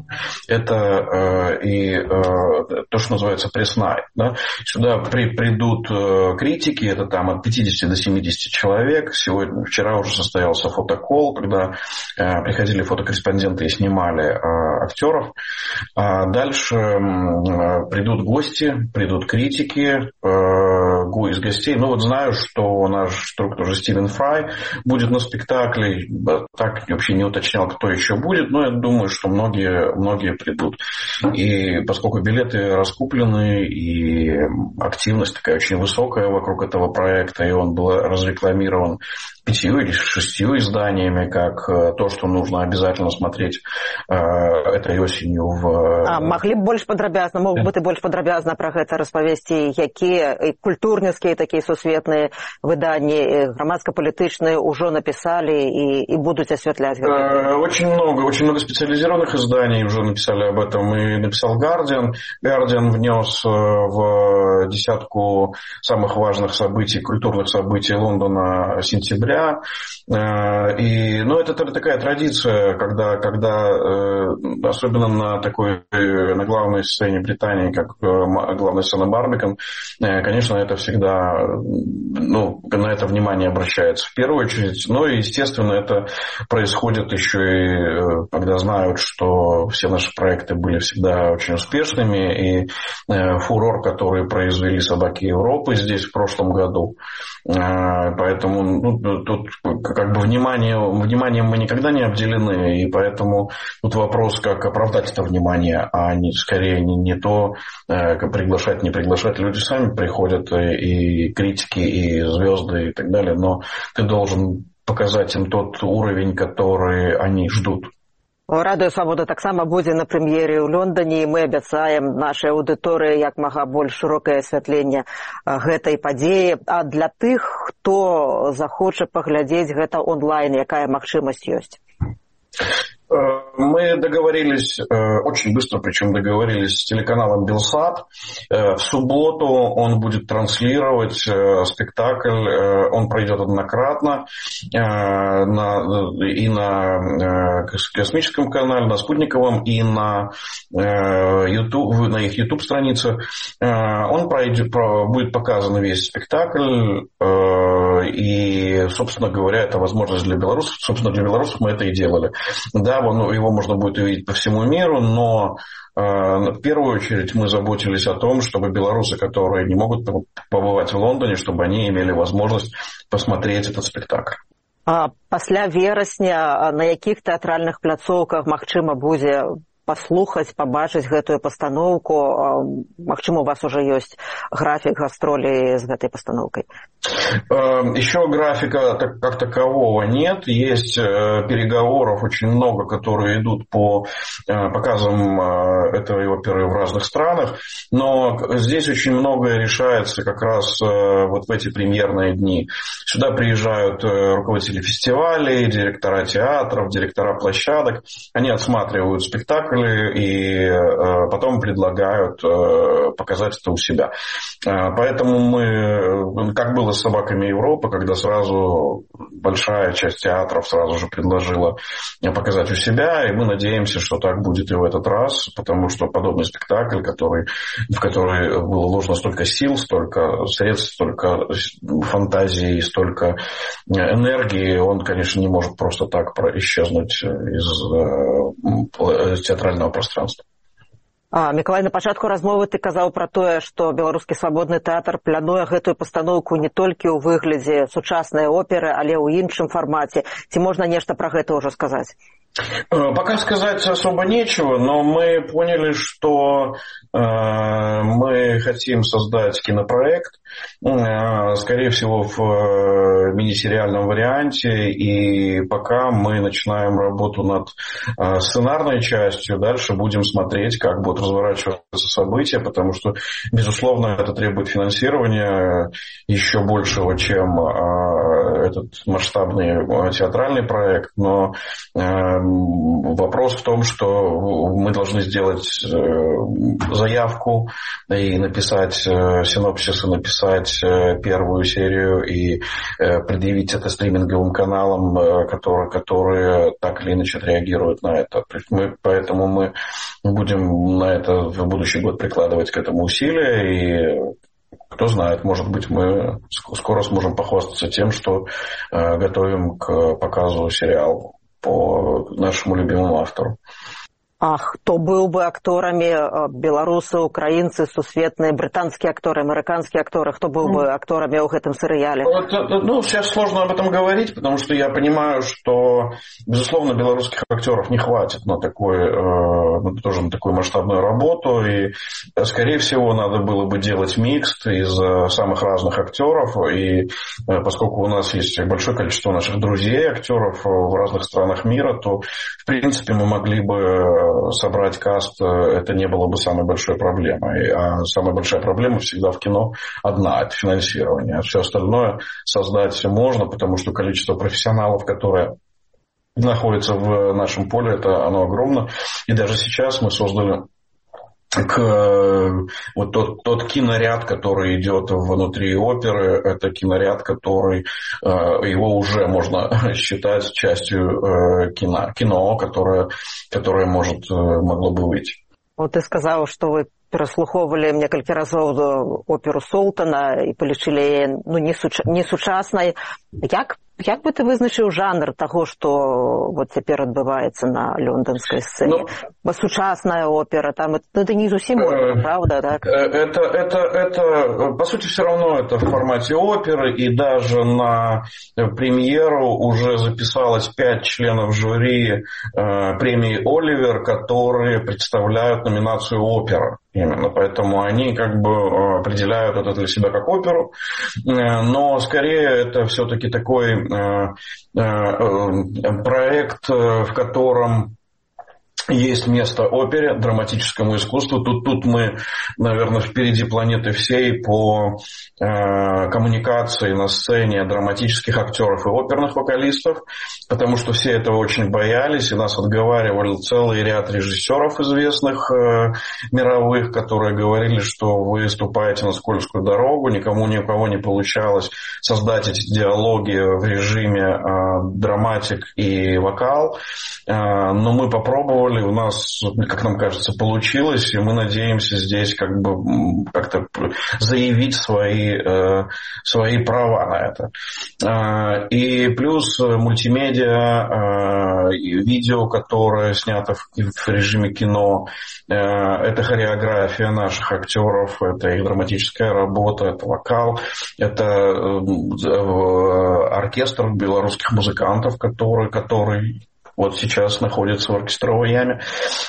Это то, что называется пресс-найт. Да? Сюда придут критики, это там от 50 до 70 человек. Вчера уже состоялся фотоколл, когда приходили фотокорреспонденты и снимали актеров. Дальше придут гости, придут критики из гостей. Знаю, что наш друг тоже Стивен Фрай будет на спектакле. Так вообще не уточнял, кто еще будет, но я думаю, что многие придут. И поскольку билеты раскуплены, и активность такая очень высокая вокруг этого проекта, и он был разрекламирован 5 или 6 изданиями, как то, что нужно обязательно смотреть этой осенью Могли б больш падрабязна, мог бы ты больш падрабязна про гэта распавесці, якія культурніцкія такія сусветныя выданні, грамадска-палітычныя ўжо написали и будут осветлять? Очень много специализированных изданий уже написали об этом. И написал Guardian. Guardian внес в десятку самых важных событий, культурных событий Лондона сентября. Это такая традиция, когда особенно на главной сцене Британии, как главная сцена Барбикан, конечно, это всегда, на это внимание обращается в первую очередь. И, естественно, это происходит еще и когда знают, что все наши проекты были всегда очень успешными, и фурор, который произвели «Собаки Европы» здесь в прошлом году. Поэтому тут вниманием мы никогда не обделены, и поэтому тут вопрос, как оправдать это внимание, а скорее не то, как приглашать, не приглашать. Люди сами приходят, и критики, и звезды, и так далее, но ты должен показать им тот уровень, который они ждут. Радыё Свабода таксама будзе на прэм'ере ў Лондоне, і мы абяцаем нашай аўдыторыі як мага больш шырокае асвятленне гэтай падзеі. А для тых, хто захоча паглядзець гэта онлайн, якая магчымасць ёсць? Мы договорились, очень быстро причем договорились с телеканалом Белсат. В субботу он будет транслировать спектакль, он пройдет однократно и на космическом канале, на спутниковом, и на их YouTube-странице. Будет показан весь спектакль, и, собственно говоря, это возможность для белорусов. Собственно, для белорусов мы это и делали. Да, его можно будет увидеть по всему миру, но в первую очередь мы заботились о том, чтобы белорусы, которые не могут побывать в Лондоне, чтобы они имели возможность посмотреть этот спектакль. Пасля верасня на якіх тэатральных пляцоўках магчыма будзе паслухаць, пабачыць гэтую пастаноўку? Магчыма, у вас уже есть график гастролей с этой постановкой? Еще графика как такового нет. Есть переговоров очень много, которые идут по показам этой оперы в разных странах. Но здесь очень многое решается как раз вот в эти премьерные дни. Сюда приезжают руководители фестивалей, директора театров, директора площадок. Они отсматривают спектакль. спектакль и потом предлагают показать это у себя. Поэтому мы, как было с «Собаками Европы», когда сразу большая часть театров сразу же предложила показать у себя, и мы надеемся, что так будет и в этот раз, потому что подобный спектакль, в который было вложено столько сил, столько средств, столько фантазии, столько энергии, он, конечно, не может просто так исчезнуть из театрального пространства. Мікалай, на пачатку размовы ты казаў пра тое, што беларускі свабодны тэатр плануе гэтую пастаноўку не толькі ў выглядзе сучаснай оперы, але ў іншым фармаце. Ці можна нешта пра гэта ўжо сказаць? Пока сказать особо нечего, но мы поняли, что мы хотим создать кинопроект, скорее всего, в мини-сериальном варианте, и пока мы начинаем работу над сценарной частью, дальше будем смотреть, как будут разворачиваться события, потому что, безусловно, это требует финансирования еще большего, чем этот масштабный театральный проект, но вопрос в том, что мы должны сделать заявку и написать синопсис, и написать первую серию и предъявить это стриминговым каналам, которые так или иначе реагируют на это. То есть поэтому мы будем на это в будущий год прикладывать к этому усилия, и кто знает, может быть, мы скоро сможем похвастаться тем, что готовим к показу сериал по нашему любимому автору. Хто быў бы акторамі? Беларусы, украінцы, сусветныя, брытанскія акторы, амерыканскія акторы? Хто быў бы акторамі ў гэтым сериале? Сейчас сложно об этом говорить, потому что я понимаю, что, безусловно, белорусских актеров не хватит на тоже на такую масштабную работу, и, скорее всего, надо было бы делать микс из самых разных актеров, и поскольку у нас есть большое количество наших друзей, актеров в разных странах мира, то, в принципе, мы могли бы собрать каст, это не было бы самой большой проблемой. А самая большая проблема всегда в кино одна – это финансирование. А все остальное создать можно, потому что количество профессионалов, которые находятся в нашем поле, оно огромно. И даже сейчас мы создали вот тот киноряд, который идет внутри оперы, это киноряд, который его уже можно считать частью кино, которое могло бы выйти. Вот ты сказал, что вы пераслухоўвалі некалькі разоў оперу Солтана і палічылі яе не сучаснай. Як бы ты вызначыў жанр таго, што вот цяпер адбываецца на лондонскай сцэне? Сучасная опера, там это не зусім опера, правда, так? Это, по сути, все равно это в формате оперы, и даже на премьеру уже записалось 5 членов жюри премии «Оливер», которые представляют номинацию «Опера». Именно, поэтому они как бы определяют это для себя как оперу, но скорее это все-таки такой проект, в котором есть место опере, драматическому искусству. Тут мы, наверное, впереди планеты всей по коммуникации на сцене драматических актеров и оперных вокалистов, потому что все этого очень боялись, и нас отговаривал целый ряд режиссеров известных мировых, которые говорили, что вы ступаете на скользкую дорогу, ни у кого не получалось создать эти диалоги в режиме драматик и вокал, но мы попробовали, у нас, как нам кажется, получилось, и мы надеемся здесь как-то заявить свои права на это. И плюс мультимедиа, видео, которое снято в режиме кино, это хореография наших актеров, это их драматическая работа, это вокал, это оркестр белорусских музыкантов, который вот сейчас находится в оркестровой яме.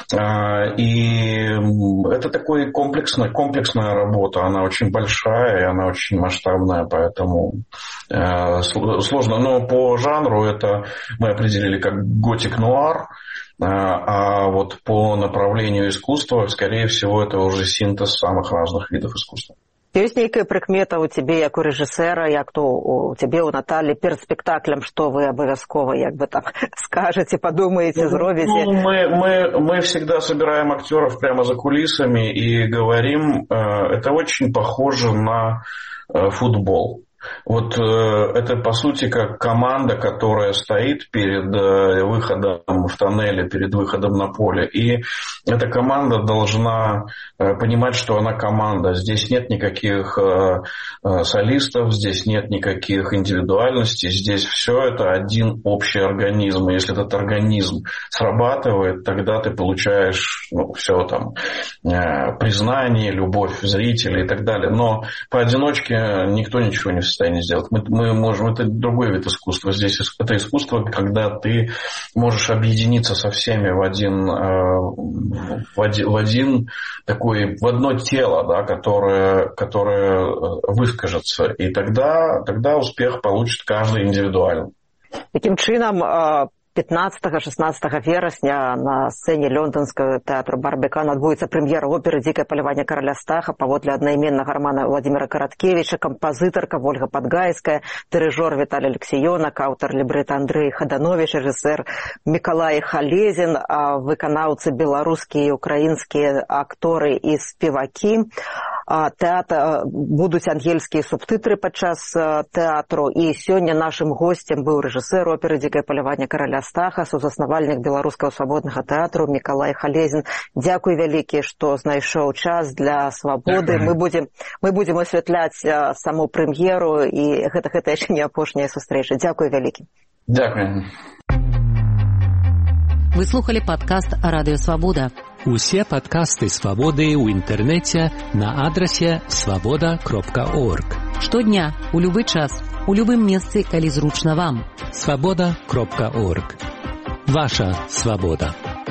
И это такая комплексная работа. Она очень большая, и она очень масштабная, поэтому сложно. Но по жанру это мы определили как готик-нуар, а вот по направлению искусства, скорее всего, это уже синтез самых разных видов искусства. Ёсць нейкая прыкмета ў цябе, як у рэжысэра, як то у цябе, у Наталі, перед спектаклем, што вы абавязкова, як бы там, скажаце, подумаете, зробіце? Мы всегда собираем актеров прямо за кулисами и говорим, это очень похоже на футбол. Вот это, по сути, как команда, которая стоит перед выходом в тоннеле, перед выходом на поле. И эта команда должна понимать, что она команда. Здесь нет никаких солистов, здесь нет никаких индивидуальностей. Здесь все это один общий организм. И если этот организм срабатывает, тогда ты получаешь все там признание, любовь зрителей и так далее. Но поодиночке никто ничего не в состоянии сделать. Мы можем, это другой вид искусства. Здесь это искусство, когда ты можешь объединиться со всеми в одно тело, да, которое выскажется. И тогда успех получит каждый индивидуально. Таким чином, 15-16 верасня на сцэне лёндонскага тэатру Барбікан адбудзецца прэм'ера оперы «Дзікае паляванне караля Стаха» паводле аднайменнага рамана Владимира Караткевича, кампазітарка Ольга Падгайская, дырыжор Віталій Алексіёнак, аўтар лібрэта Андрэй Хаданович, рэжысэр Мікалай Халезін, выканаўцы беларускія і украінскія акторы і спевакі. Тэатр будуць ангельскія субтытры падчас тэатру, і сёння нашым госцем быў рэжысэр оперы «Дзікае паляванне караля Стаха», сузаснавальнік беларускага свабоднага тэатру Мікалай Халезін. Дзякуй вялікі, што знайшоў час для свабоды. Мы будзем асвятляць саму прэм'еру, і гэта яшчэ не апошняя сустрэча. Дзякуй вялікі. Дзякуй. Вы слухали падкаст «Радыё Свабода». Усе падкасты «Свабоды» ў інтэрнэце на адрасе свабода.орг. Штодня, у любы час, у любым месцы, калі зручна вам. свабода.орг. Ваша свабода.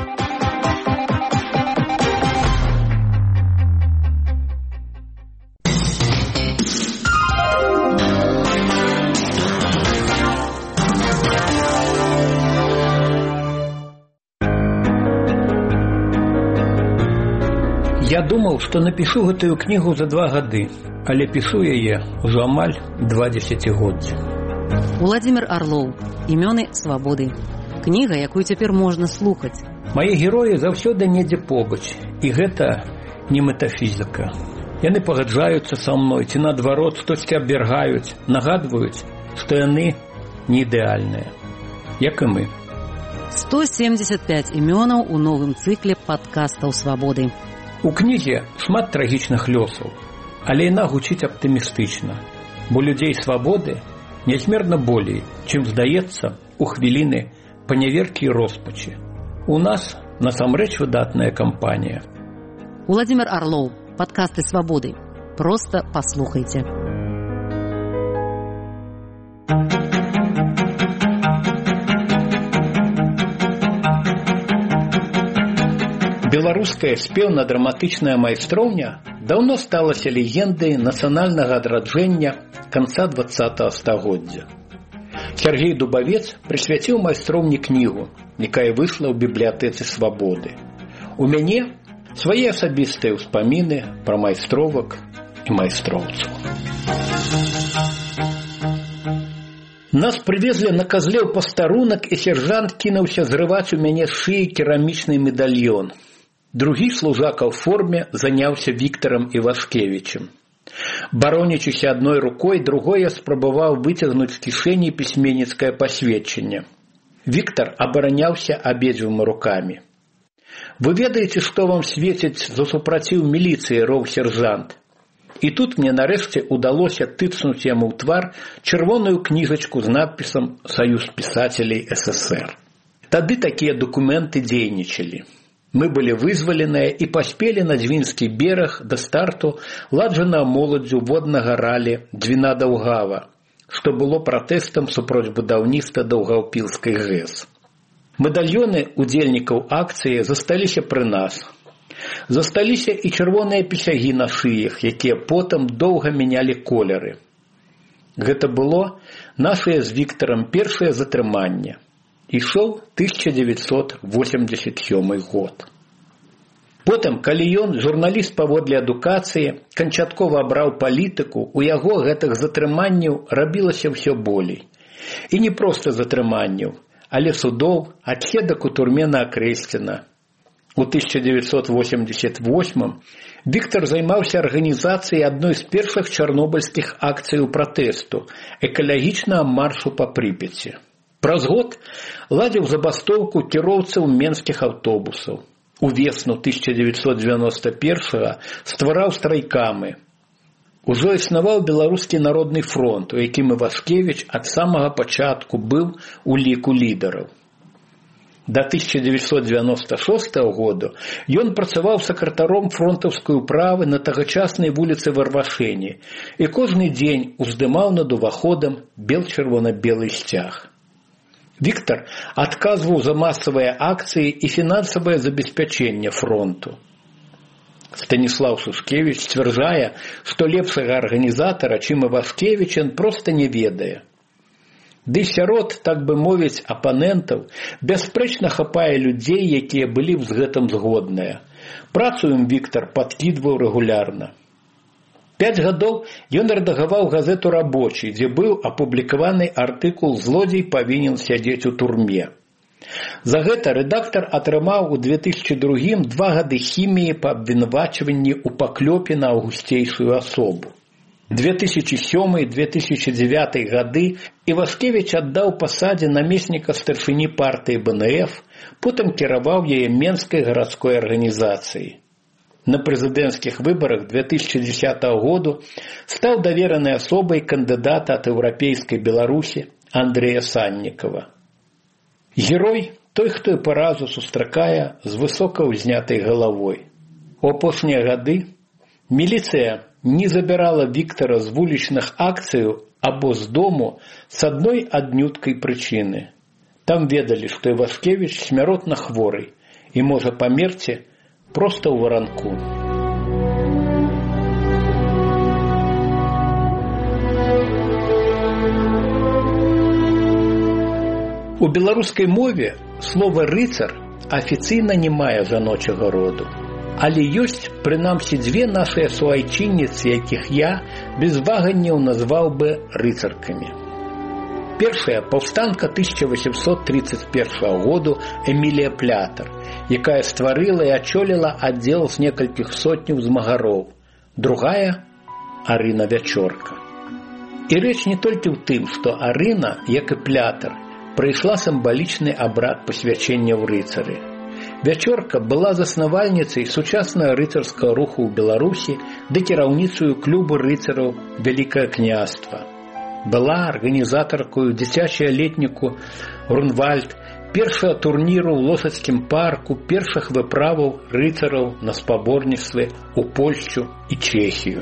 Я думаў, што напішу гэтую кнігу за 2 гады, але пішу яе ўжо амаль 20 годдзя. Уладзімір Арлоў. Імёны свабоды. Кніга, якую цяпер можна слухаць. Мае героі заўсёды недзе побач, і гэта не метафізіка. Яны пагаджаюцца са мной, ці наадварот, штосьці абвяргаюць, нагадваюць, што яны не ідэальныя, як і мы. 175 імёнаў у новым цыкле падкастаў свабоды. У кнізе шмат трагічных лёсаў, але яна гучыць аптымістычна, бо людзей свабоды нязмерна болей, чым здаецца у хвіліны паняверкі і роспачы. У нас насамрэч выдатная кампанія. Уладзімір Арлоў. Падкасты свабоды. Проста паслухайце. Беларуская спеўна-драматычная майстроўня даўно сталася легендай нацыянальнага адраджэння канца 20-го стагоддзя. Сергей Дубавец прысвяціў майстроўні кнігу, якая выйшла ў бібліятэцы свабоды. У мяне свае асабістыя ўспаміны пра майстровак і майстроўцаў. Нас прывезлі на казле ў пастарунак, і сержант кінуўся зрываць у мяне з шыі керамічны медальён. Другі служака ў форме заняўся Віктарам Івашкевічем. Баронячыся адной рукой, другой я спрабаваў выцягнуць з кішэні пісьменніцкае пасведчанне. Віктар абараняўся абедзвюма рукамі. «Вы ведаеце, што вам свеціць за супраціў міліцыі, роў сержант?» І тут мне нарэшце удалося тыцнуць яму ў твар чырвоную кніжачку з надпісам «Саюз пісацелей СССР». Тады такія дакументы дзейнічалі. Мы былі вызваленыя і паспелі на Дзвінскі бераг да старту ладжанага моладдзю воднага ралі «Двіна Даўгава», што было пратэстам супроць будаўніцтва Даўгаўпілскай ГЭС. Медальёны удзельнікаў акцыі засталіся пры нас. Засталіся і чырвоныя пісягі на шыях, якія потым доўга мянялі колеры. Гэта было нашае з Віктарам першае затрыманне. Ішоў 1987 год. Потым, калі ён, журналіст паводле адукацыі, канчаткова абраў палітыку, у яго гэтых затрыманняў рабілася ўсё болей. І не проста затрыманняў, але судоў, адседак у турме на Акрэсціна. У 1988-м Віктор займаўся арганізацыяй адной з першых чарнобыльскіх акцыяў пратэсту – экалагічнага маршу па Прыпяці. Праз год ладзіў забастоўку кіроўцаў менскіх аўтобусаў. Увесну 1991-го ствараў страйкамы. Ужо існаваў Беларускі народны фронт, у якім Івашкевіч ад самага пачатку быў у ліку лідараў. До 1996 года ён працаваў сакратаром фронтаўскай управы на тагачаснай вуліцы Варвашэні і кожны дзень уздымаў над уваходам бел-чырвона-белы сцяг. Віктор адказваў за масавыя акцыі і фінансавае забеспячэнне фронту. Станіслаў Сушкевіч сцвярджае, што лепшага арганізатара, чым Івашкевіч, ён проста не ведае. Ды сярод, так бы мовіць, апанентаў бясспрэчна хапае людзей, якія былі б з гэтым згодныя. Працу ім Віктор падкідваў рэгулярна. 5 гадоў ён рэдагаваў газету «Рабочий», дзе быў апублікаваны артыкул «Злодзей павінен сядзець у турме». За гэта рэдактар атрымаў у 2002-м 2 гады хіміі па абвінавачванні ў паклёпе на аўгусцейшую асобу. 2007-2009 гады Івашкевіч аддаў пасадзе намесніка старшыні партыі БНФ, потым кіраваў яе Менскай гарадской арганізацыяй. На прэзідэнцкіх выбарах 2010 году стаў даверанай асобай кандыдата ад еўрапейскай Беларусі Андрэя Саннікава. Герой – той, хто і паразу сустракае з высока ўзнятай галавой. У апошнія гады міліцыя не забірала Віктора з вулічных акцыяў або з дому з адной аднюткай прычыны. Там ведалі, што Івашкевіч смяротна хворы і можа памерці проста ў варанку. У беларускай мове слова «рыцар» афіцыйна не мае жаночага роду. Але ёсць, прынамсі, 2 нашыя суайчынніцы, якіх я без ваганняў назваў бы рыцаркамі. Першая – паўстанка 1831 году Эмілія Плятар, якая стварыла і ачоліла аддзел з некалькіх сотняў змагароў. Другая – Арына Вячорка. І рэч не толькі ў тым, што Арына, як і Плятар, прайшла сімвалічны абрад пасвячэння ў рыцары. Вячорка была заснавальніцай сучаснага рыцарскага руху ў Беларусі ды кіраўніцаю клубу рыцараў Вялікае княства. Была арганізатаркою дзіцячага летніку «Грунвальд», першага турніру ў Лосацкім парку, першых выправаў рыцараў на спаборніцтвы ў Польшчу і Чэхію.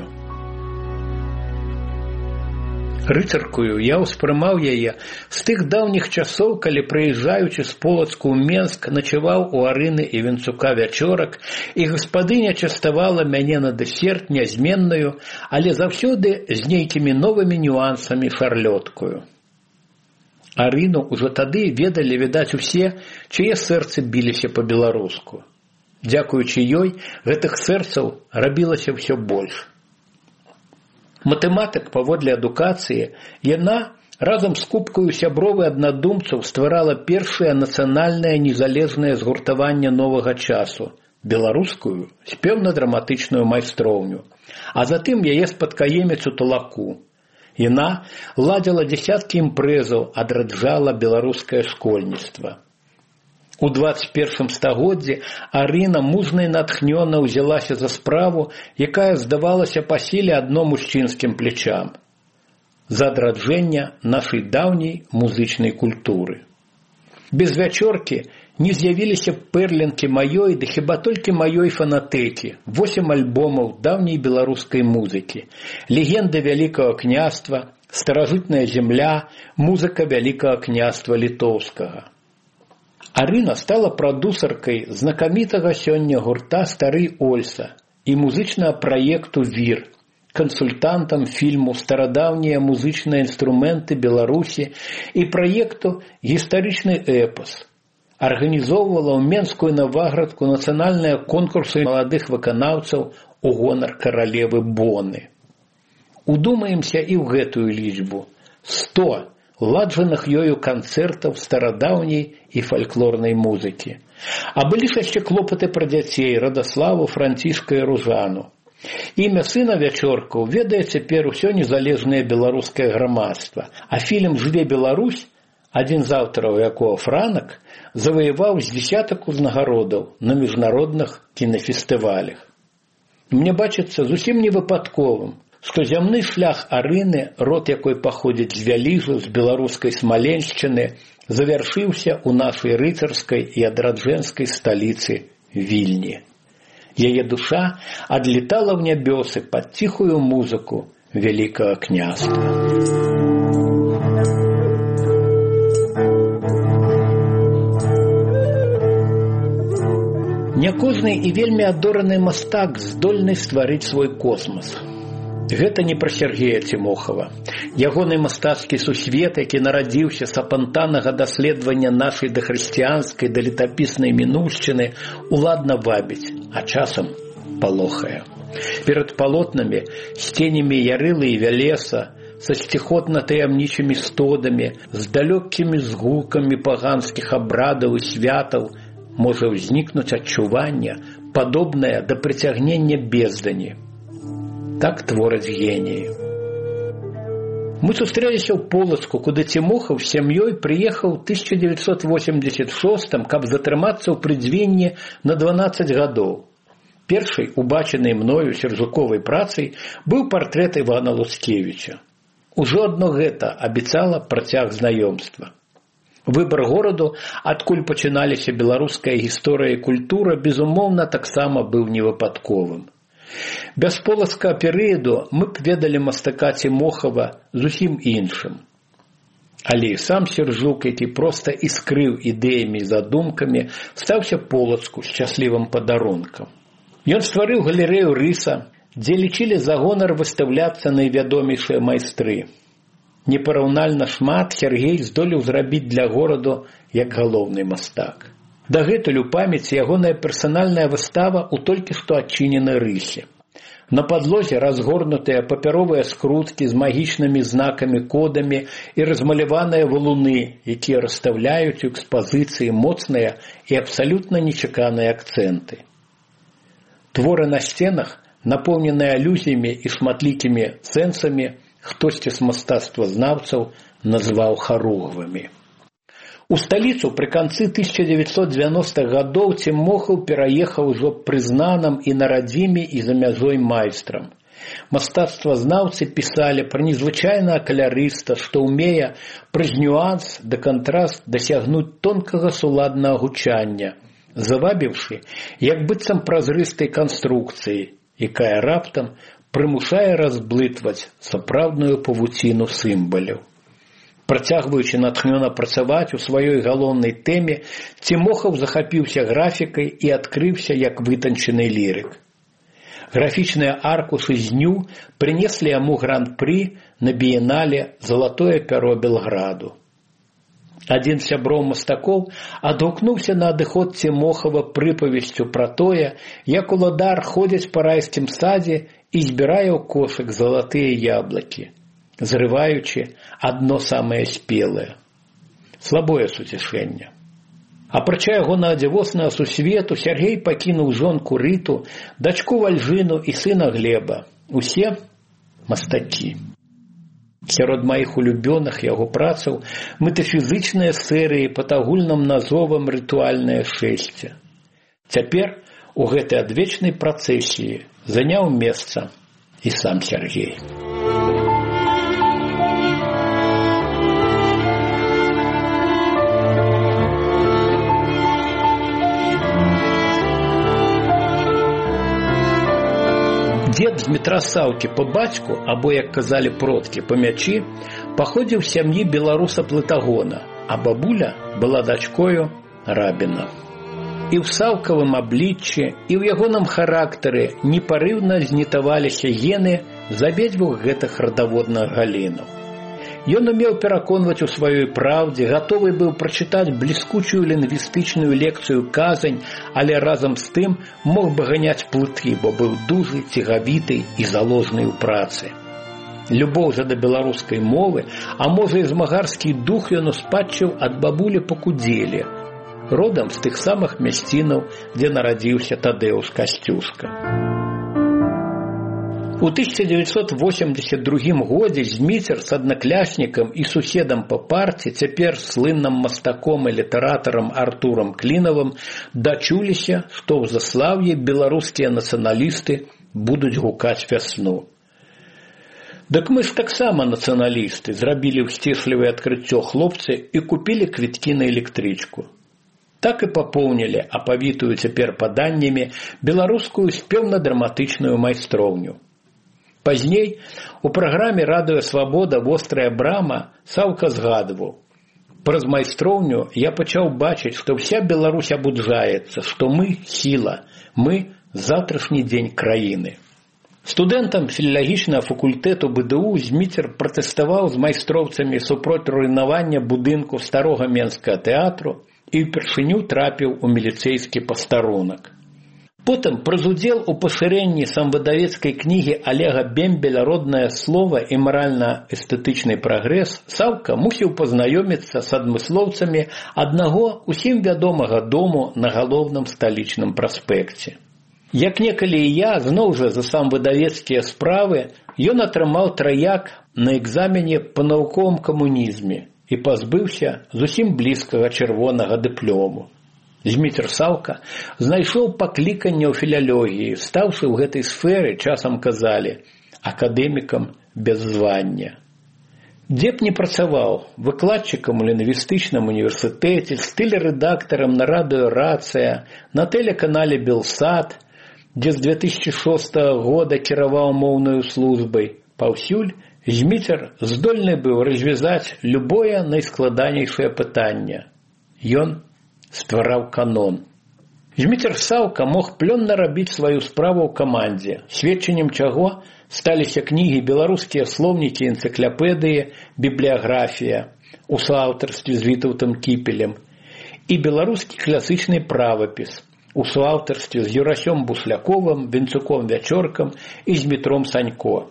Рыцаркую я ўспрымаў яе з тых даўніх часоў, калі, прыязджаючы з Полацку ў Менск, начаваў у Арыны і Венцука Вячорак, і гаспадыня частавала мяне на дэсерт нязменную, але заўсёды з нейкімі новымі нюансамі шарлёткую. Арыну ўжо тады ведалі, відаць, усе, чые сэрцы біліся па-беларуску. Дзякуючы ёй, гэтых сэрцаў рабілася ўсё больш. Матэматык паводле адукацыі, яна разам з купкаю сяброў і аднадумцаў стварала першае нацыянальнае незалежнае згуртаванне новага часу – беларускую спеўна-драматычную майстроўню, а затым яе спадкаеміцу Талаку. Яна ладзіла дзясяткі імпрэзаў, адраджала беларускае школьніцтва. У 21 стагоддзі Арына мужна і натхнёна ўзялася за справу, якая здавалася па сіле адно мужчынскім плечам – за адраджэнне нашай даўняй музычнай культуры. Без Вячоркі не з'явіліся пэрлінкі маёй, ды хіба толькі маёй фанатэкі, 8 альбомаў даўняй беларускай музыкі, легенда Вялікага княства, старажытная земля, музыка Вялікага княства літоўскага. Арына стала прадусаркай знакамітага сёння гурта «Стары Ольса» і музычнага праекту «Вір», кансультантам фільму «Старадаўнія музычныя інструменты Беларусі» і праекту «Гістарычны эпас», арганізоўвала ў Менскую Наваградку нацыянальныя конкурсы маладых выканаўцаў у гонар каралевы Боны. Удумаемся і ў гэтую лічбу. 100 ладжаных ёю канцэртаў старадаўняй і фальклорнай музыкі. А былі ж яшчэ клопаты пра дзяцей Радаславу, Францішка і Ружану. Імя сына Вячоркаў ведае цяпер усё незалежнае беларускае грамадства, а фільм «Жыве Беларусь», адзін з аўтараў якога Франак, заваяваў з дзесятак узнагародаў на міжнародных кінафестывалях. Мне бачыцца зусім не выпадковым, што зямны шлях Арыны, род якой паходзіць з Вяліжу, з беларускай Смаленшчыны, завяршыўся ў нашай рыцарскай і адраджэнскай сталіцы Вільні. Яе душа адлетала ў нябёсы пад ціхую музыку вялікага княства. Не кожны і вельмі адораны мастак здольны стварыць свой космас. Гэта не пра Сергея Цімохава. Ягоны мастацкі сусвет, які нарадзіўся з апантанага даследавання нашай дахрысціянскай да летапіснай мінуўшчыны, уладна вабіць, а часам палохае. Перад палотнамі, з ценямі Ярылы і Вялеса, са сціхотна-таямнічымі стодамі, з далёкімі згукамі паганскіх абрадаў і святаў можа ўзнікнуць адчуванне, падобнае да прыцягнення бездані. Так твораць геніі. Мы сустрэліся ў Полацку, куды Цімохаў з сям'ёй прыехаў 1986, каб затрымацца ў прыдзвенні на 12 гадоў. Першай убачанай мною сержуковай працай быў партрэт Івана Луцкевіча. Ужо адно гэта абяцала працяг знаёмства. Выбар гораду, адкуль пачыналіся беларуская гісторыя і культура, безумоўна, таксама быў невыпадковым. Без полацкага перыяду мы б ведалі мастака Цімохава зусім іншым. Але і сам Сержук, які проста іскрыў ідэямі і задумкамі, стаўся Полацку шчаслівым падарункам. Ён стварыў галерэю рыса, дзе лічылі за гонар выстаўляцца найвядомейшыя майстры. Непараўнальна шмат Сергей здолеў зрабіць для гораду як галоўны мастак. Дагэтуль у памяці ягоная персанальная выстава ў толькі што адчыненай рысе. На падлозе разгорнутыя папяровыя скруткі з магічнымі знакамі, кодамі і размаляваныя валуны, якія расстаўляюць у экспазіцыі моцныя і абсалютна нечаканыя акцэнты. Творы на сценах, напоўненыя алюзіямі і шматлікімі сэнсамі, хтосьці з мастацтвазнаўцаў назваў харугвымі. У сталіцу пры канцы 1990-х гадоў Цімохаў пераехаў ужо прызнаным і на радзіме і за мяжой майстрам. Мастацтвазнаўцы пісалі пра незвычайнага калярыста, што ўмее праз нюанс да кантраст дасягнуць тонкага суладнага гучання, завабіўшы як быццам празрыстай канструкцыі, якая раптам прымушае разблытваць сапраўдную павуціну сімваляў. Працягваючы натхнёна працаваць у сваёй галоўнай тэме, Цімохаў захапіўся графікай і адкрыўся як вытанчаны лірык. Графічныя аркушы з дню прынеслі яму гран-пры на біенале «Залатое пяро Белграду». Адзін з сяброў мастакоў адгукнуўся на адыход Цімохава прыпавесцю пра тое, як уладар ходзіць па райскім садзе і збірае ў кошык залатыя яблыкі, зрываючы адно самае спелае. Слабое суцішэнне. Апрача ягонага дзівоснага сусвету, Сергей пакінуў жонку Рыту, дачку Вальжыну і сына Глеба. Усе мастакі. Сярод маіх улюбёных яго працаў метафізычныя серыі пад агульным назовам «Рытуальнае шэсце». Цяпер у гэтай адвечнай працэсіі заняў месца і сам Сергей. Дзед Дмітра Саўкі па бацьку, або, як казалі продкі, па мячы, паходзіў з сям'і беларуса Плытагона, а бабуля была дачкою рабіна. І ў Саўкавым абліччы, і ў ягоным характары непарыўна знітаваліся гены з абедзвюх гэтых радаводных галінаў. Ён умеў пераконваць у сваёй праўдзе, гатовы быў прачытаць бліскучую лінгвістычную лекцыю казань, але разам з тым мог бы ганяць плыты, бо быў дужы, цігавіты і заложны ў працы. Любоў жа да беларускай мовы, а можа і змагарскі дух ён успадчыў ад бабулі Пакудзелі, родам з тых самых мясцінаў, дзе нарадзіўся Тадэўш Касцюшка. У 1982 годзе Зміцер з аднакляснікам і суседам па парце, цяпер слынным мастаком і літаратарам Артурам Клінавым, дачуліся, што ў заслаўі беларускія нацыяналісты будуць гукаць вясну. Дык мы ж таксама нацыяналісты, зрабілі ўсціслівае адкрыццё хлопцы і купілі квіткі на электрычку. Так і папоўнілі апавітую цяпер паданнямі беларускую спеўна-драматычную майстроўню. Пазней у праграме «Радыё Свабода. Вострая брама» Саўка згадваў: «Праз майстроўню я пачаў бачыць, што вся Беларусь абуджаецца, што мы – сіла, мы – завтрашні дзень краіны». Студэнтам філалагічнага факультэту БДУ Зміцер пратэставаў з майстроўцамі супроць руйнавання будынку старога Менскага тэатру і ўпершыню трапіў у міліцэйскі пастарунак. Потым праз удзел у пашырэнні самвыдавецкай кнігі Алега Бембеля «Роднае слова і маральна-эстэтычны прагрэс» Саўка мусіў пазнаёміцца з адмыслоўцамі аднаго усім вядомага дому на галоўным сталічным праспекце. Як некалі і я, зноў жа за самвыдавецкія справы, ён атрымаў траяк на экзамене па навуковым камунізме і пазбыўся зусім блізкага чырвонага дыплому. Зміцер Саўка знайшоў пакліканне ў філалогіі, стаўшы ў гэтай сферы, часам казалі, акадэмікам без звання. Дзе б не працаваў, выкладчыкам у лінгвістычным універсітэце, стыль-рэдактарам на радыё «Рацыя», на тэлеканале «Белсат», дзе з 2006 года кіраваў моўнаю службай, паўсюль Зміцер здольны быў развязаць любое найскладанейшае пытанне. Ён ствараў канон. Зміцер Саўка мог плённа рабіць сваю справу ў камандзе, сведчаннем чаго сталіся кнігі «Беларускія слоўнікі, энцыклапедыі, бібліяграфія» у суаўтарстве з Вітаўтам Кіпелем і «Беларускі класычны правапіс» у суаўтарстве з Юрасём Бусляковым, Венцуком Вячоркам і з Змітром Санько.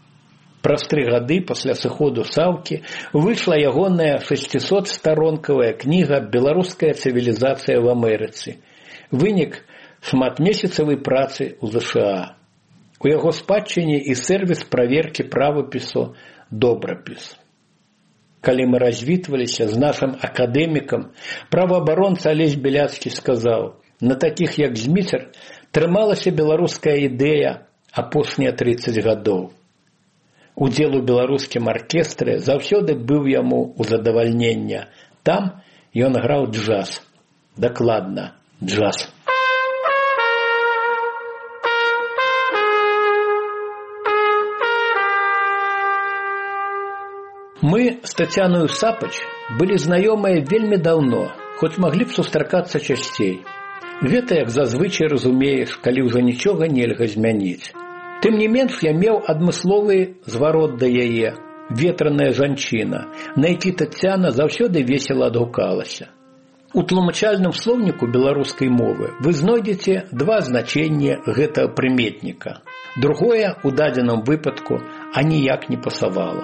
Праз 3 гады пасля сыходу Саўкі выйшла ягоная 600-старонкавая кніга «Беларуская цывілізацыя в Амерыцы», вынік шматмесяцавай працы ў ЗША. У яго спадчыне і сервіс праверкі правапісу «Добрапіс». Калі мы развітваліся з нашым акадэмікам, праваабаронца Алесь Беляцкі сказаў: «На такіх, як Зміцер, трымалася беларуская ідэя апошнія 30 гадоў». Удзел у беларускім аркестры заўсёды быў яму ў задавальнення. Там ён граў джаз. Дакладна, джаз. Мы з Тацяною Сапач былі знаёмыя вельмі даўно, хоць маглі б сустракацца часцей. Гэта, як зазвычай разумееш, калі ўжо нічога нельга змяніць. Тым не менш, я меў адмысловы зварот да яе, ветраная жанчына, на які Тацяна заўсёды весела адгукалася. У тлумачальным слоўніку беларускай мовы вы знойдзеце 2 значэнні гэтага прыметніка. Другое, у дадзеным выпадку, аніяк не пасавала.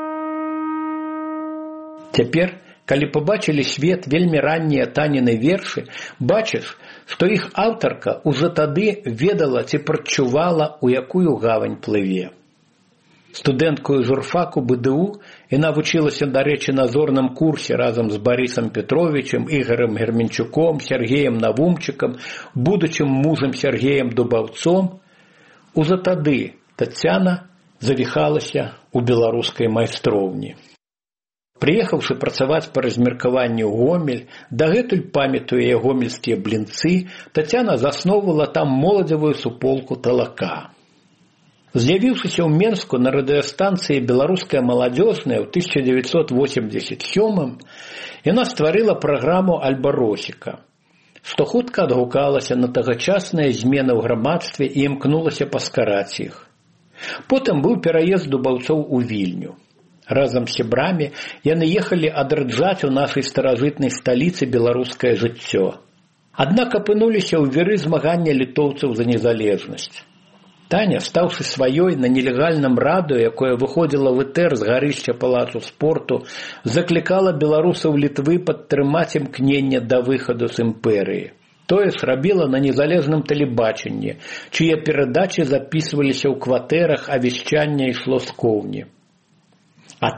Цяпер, калі пабачылі свет вельмі раннія Таніны вершы, бачыш, што іх аўтарка ўжо тады ведала ці прадчувала, у якую гавань плыве. Студэнткаю журфаку БДУ яна вучылася, дарэчы, на зорным курсе разам з Барысам Петровичем, Ігорем Герменчуком, Сергеем Навумчыкам, будучым мужам Сергеем Дубаўцом. Ужо тады Тацяна завіхалася ў беларускай майстроўні. Прыехаўшы працаваць па размеркаванню ў Гомель, дагэтуль памятуе гомельскія блінцы, Тацяна засноўвала там моладзевую суполку «Талака». З'явіўшыся ў Менску на радыёстанцыі «Беларуская маладзёжная» ў 1987-м, яна стварыла праграму «Альба-Росіка», што хутка адгукалася на тагачасныя змены ў грамадстве і імкнулася паскараць іх. Потым быў пераезд дубаўцоў у Вільню. Разам з сябрамі яны ехалі адраджаць у нашай старажытнай сталіцы беларускае жыццё. Аднак апынуліся ў віры змагання літоўцаў за незалежнасць. Таня, стаўшы сваёй на нелегальным радыё, якое выходзіла в этэр з гарышча палацу спорту, заклікала беларусаў Літвы падтрымаць імкненне да выхаду з імперыі. Тое ж рабіла на незалежным тэлебачанні, чые перадачы запісваліся ў кватэрах, а вяшчанне ішло з коўні. Ад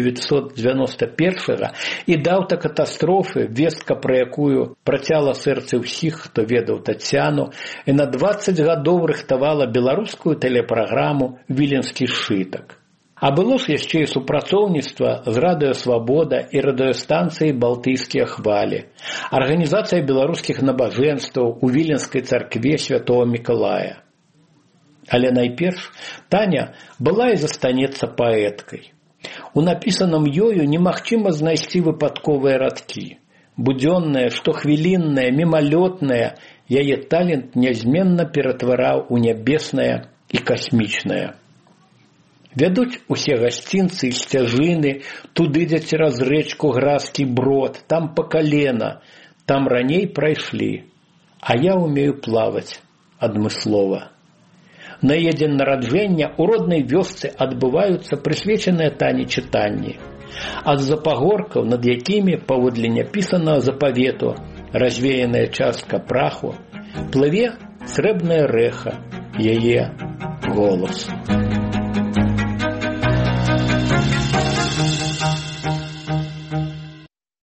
1991 і да аўтакатастрофы, вестка пра якую працяла сэрцы ўсіх, хто ведаў Тацяну, і на 20 гадоў рыхтавала беларускую тэлепраграму «Віленскі сшытак». А было ж яшчэ і супрацоўніцтва з радыё «Свабода» і радыёстанцыяй «Балтыйскія хвалі», арганізацыя беларускіх набажэнстваў у Віленскай царкве святого Мікалая. Але найперш Таня была і застанецца паэткай. У напісаным ёю немагчыма знайсці выпадковыя радкі. Будзённае, штохвіліннае, мімалётнае, яе талент нязменна ператвараў у нябеснае і касмічнае. Вядуць усе гасцінцы і сцяжыны, туды, дзе цераз рэчку Гразкі брод, там па калена, там раней прайшлі, а я умею плаваць адмыслова. На яе дзень нараджэння ў роднай вёсцы адбываюцца прысвечаныя Тані чытанні, а з-за пагоркаў, над якімі, паводле няпісанага запавету, развеяная частка праху, плыве срэбнае рэха, яе голас.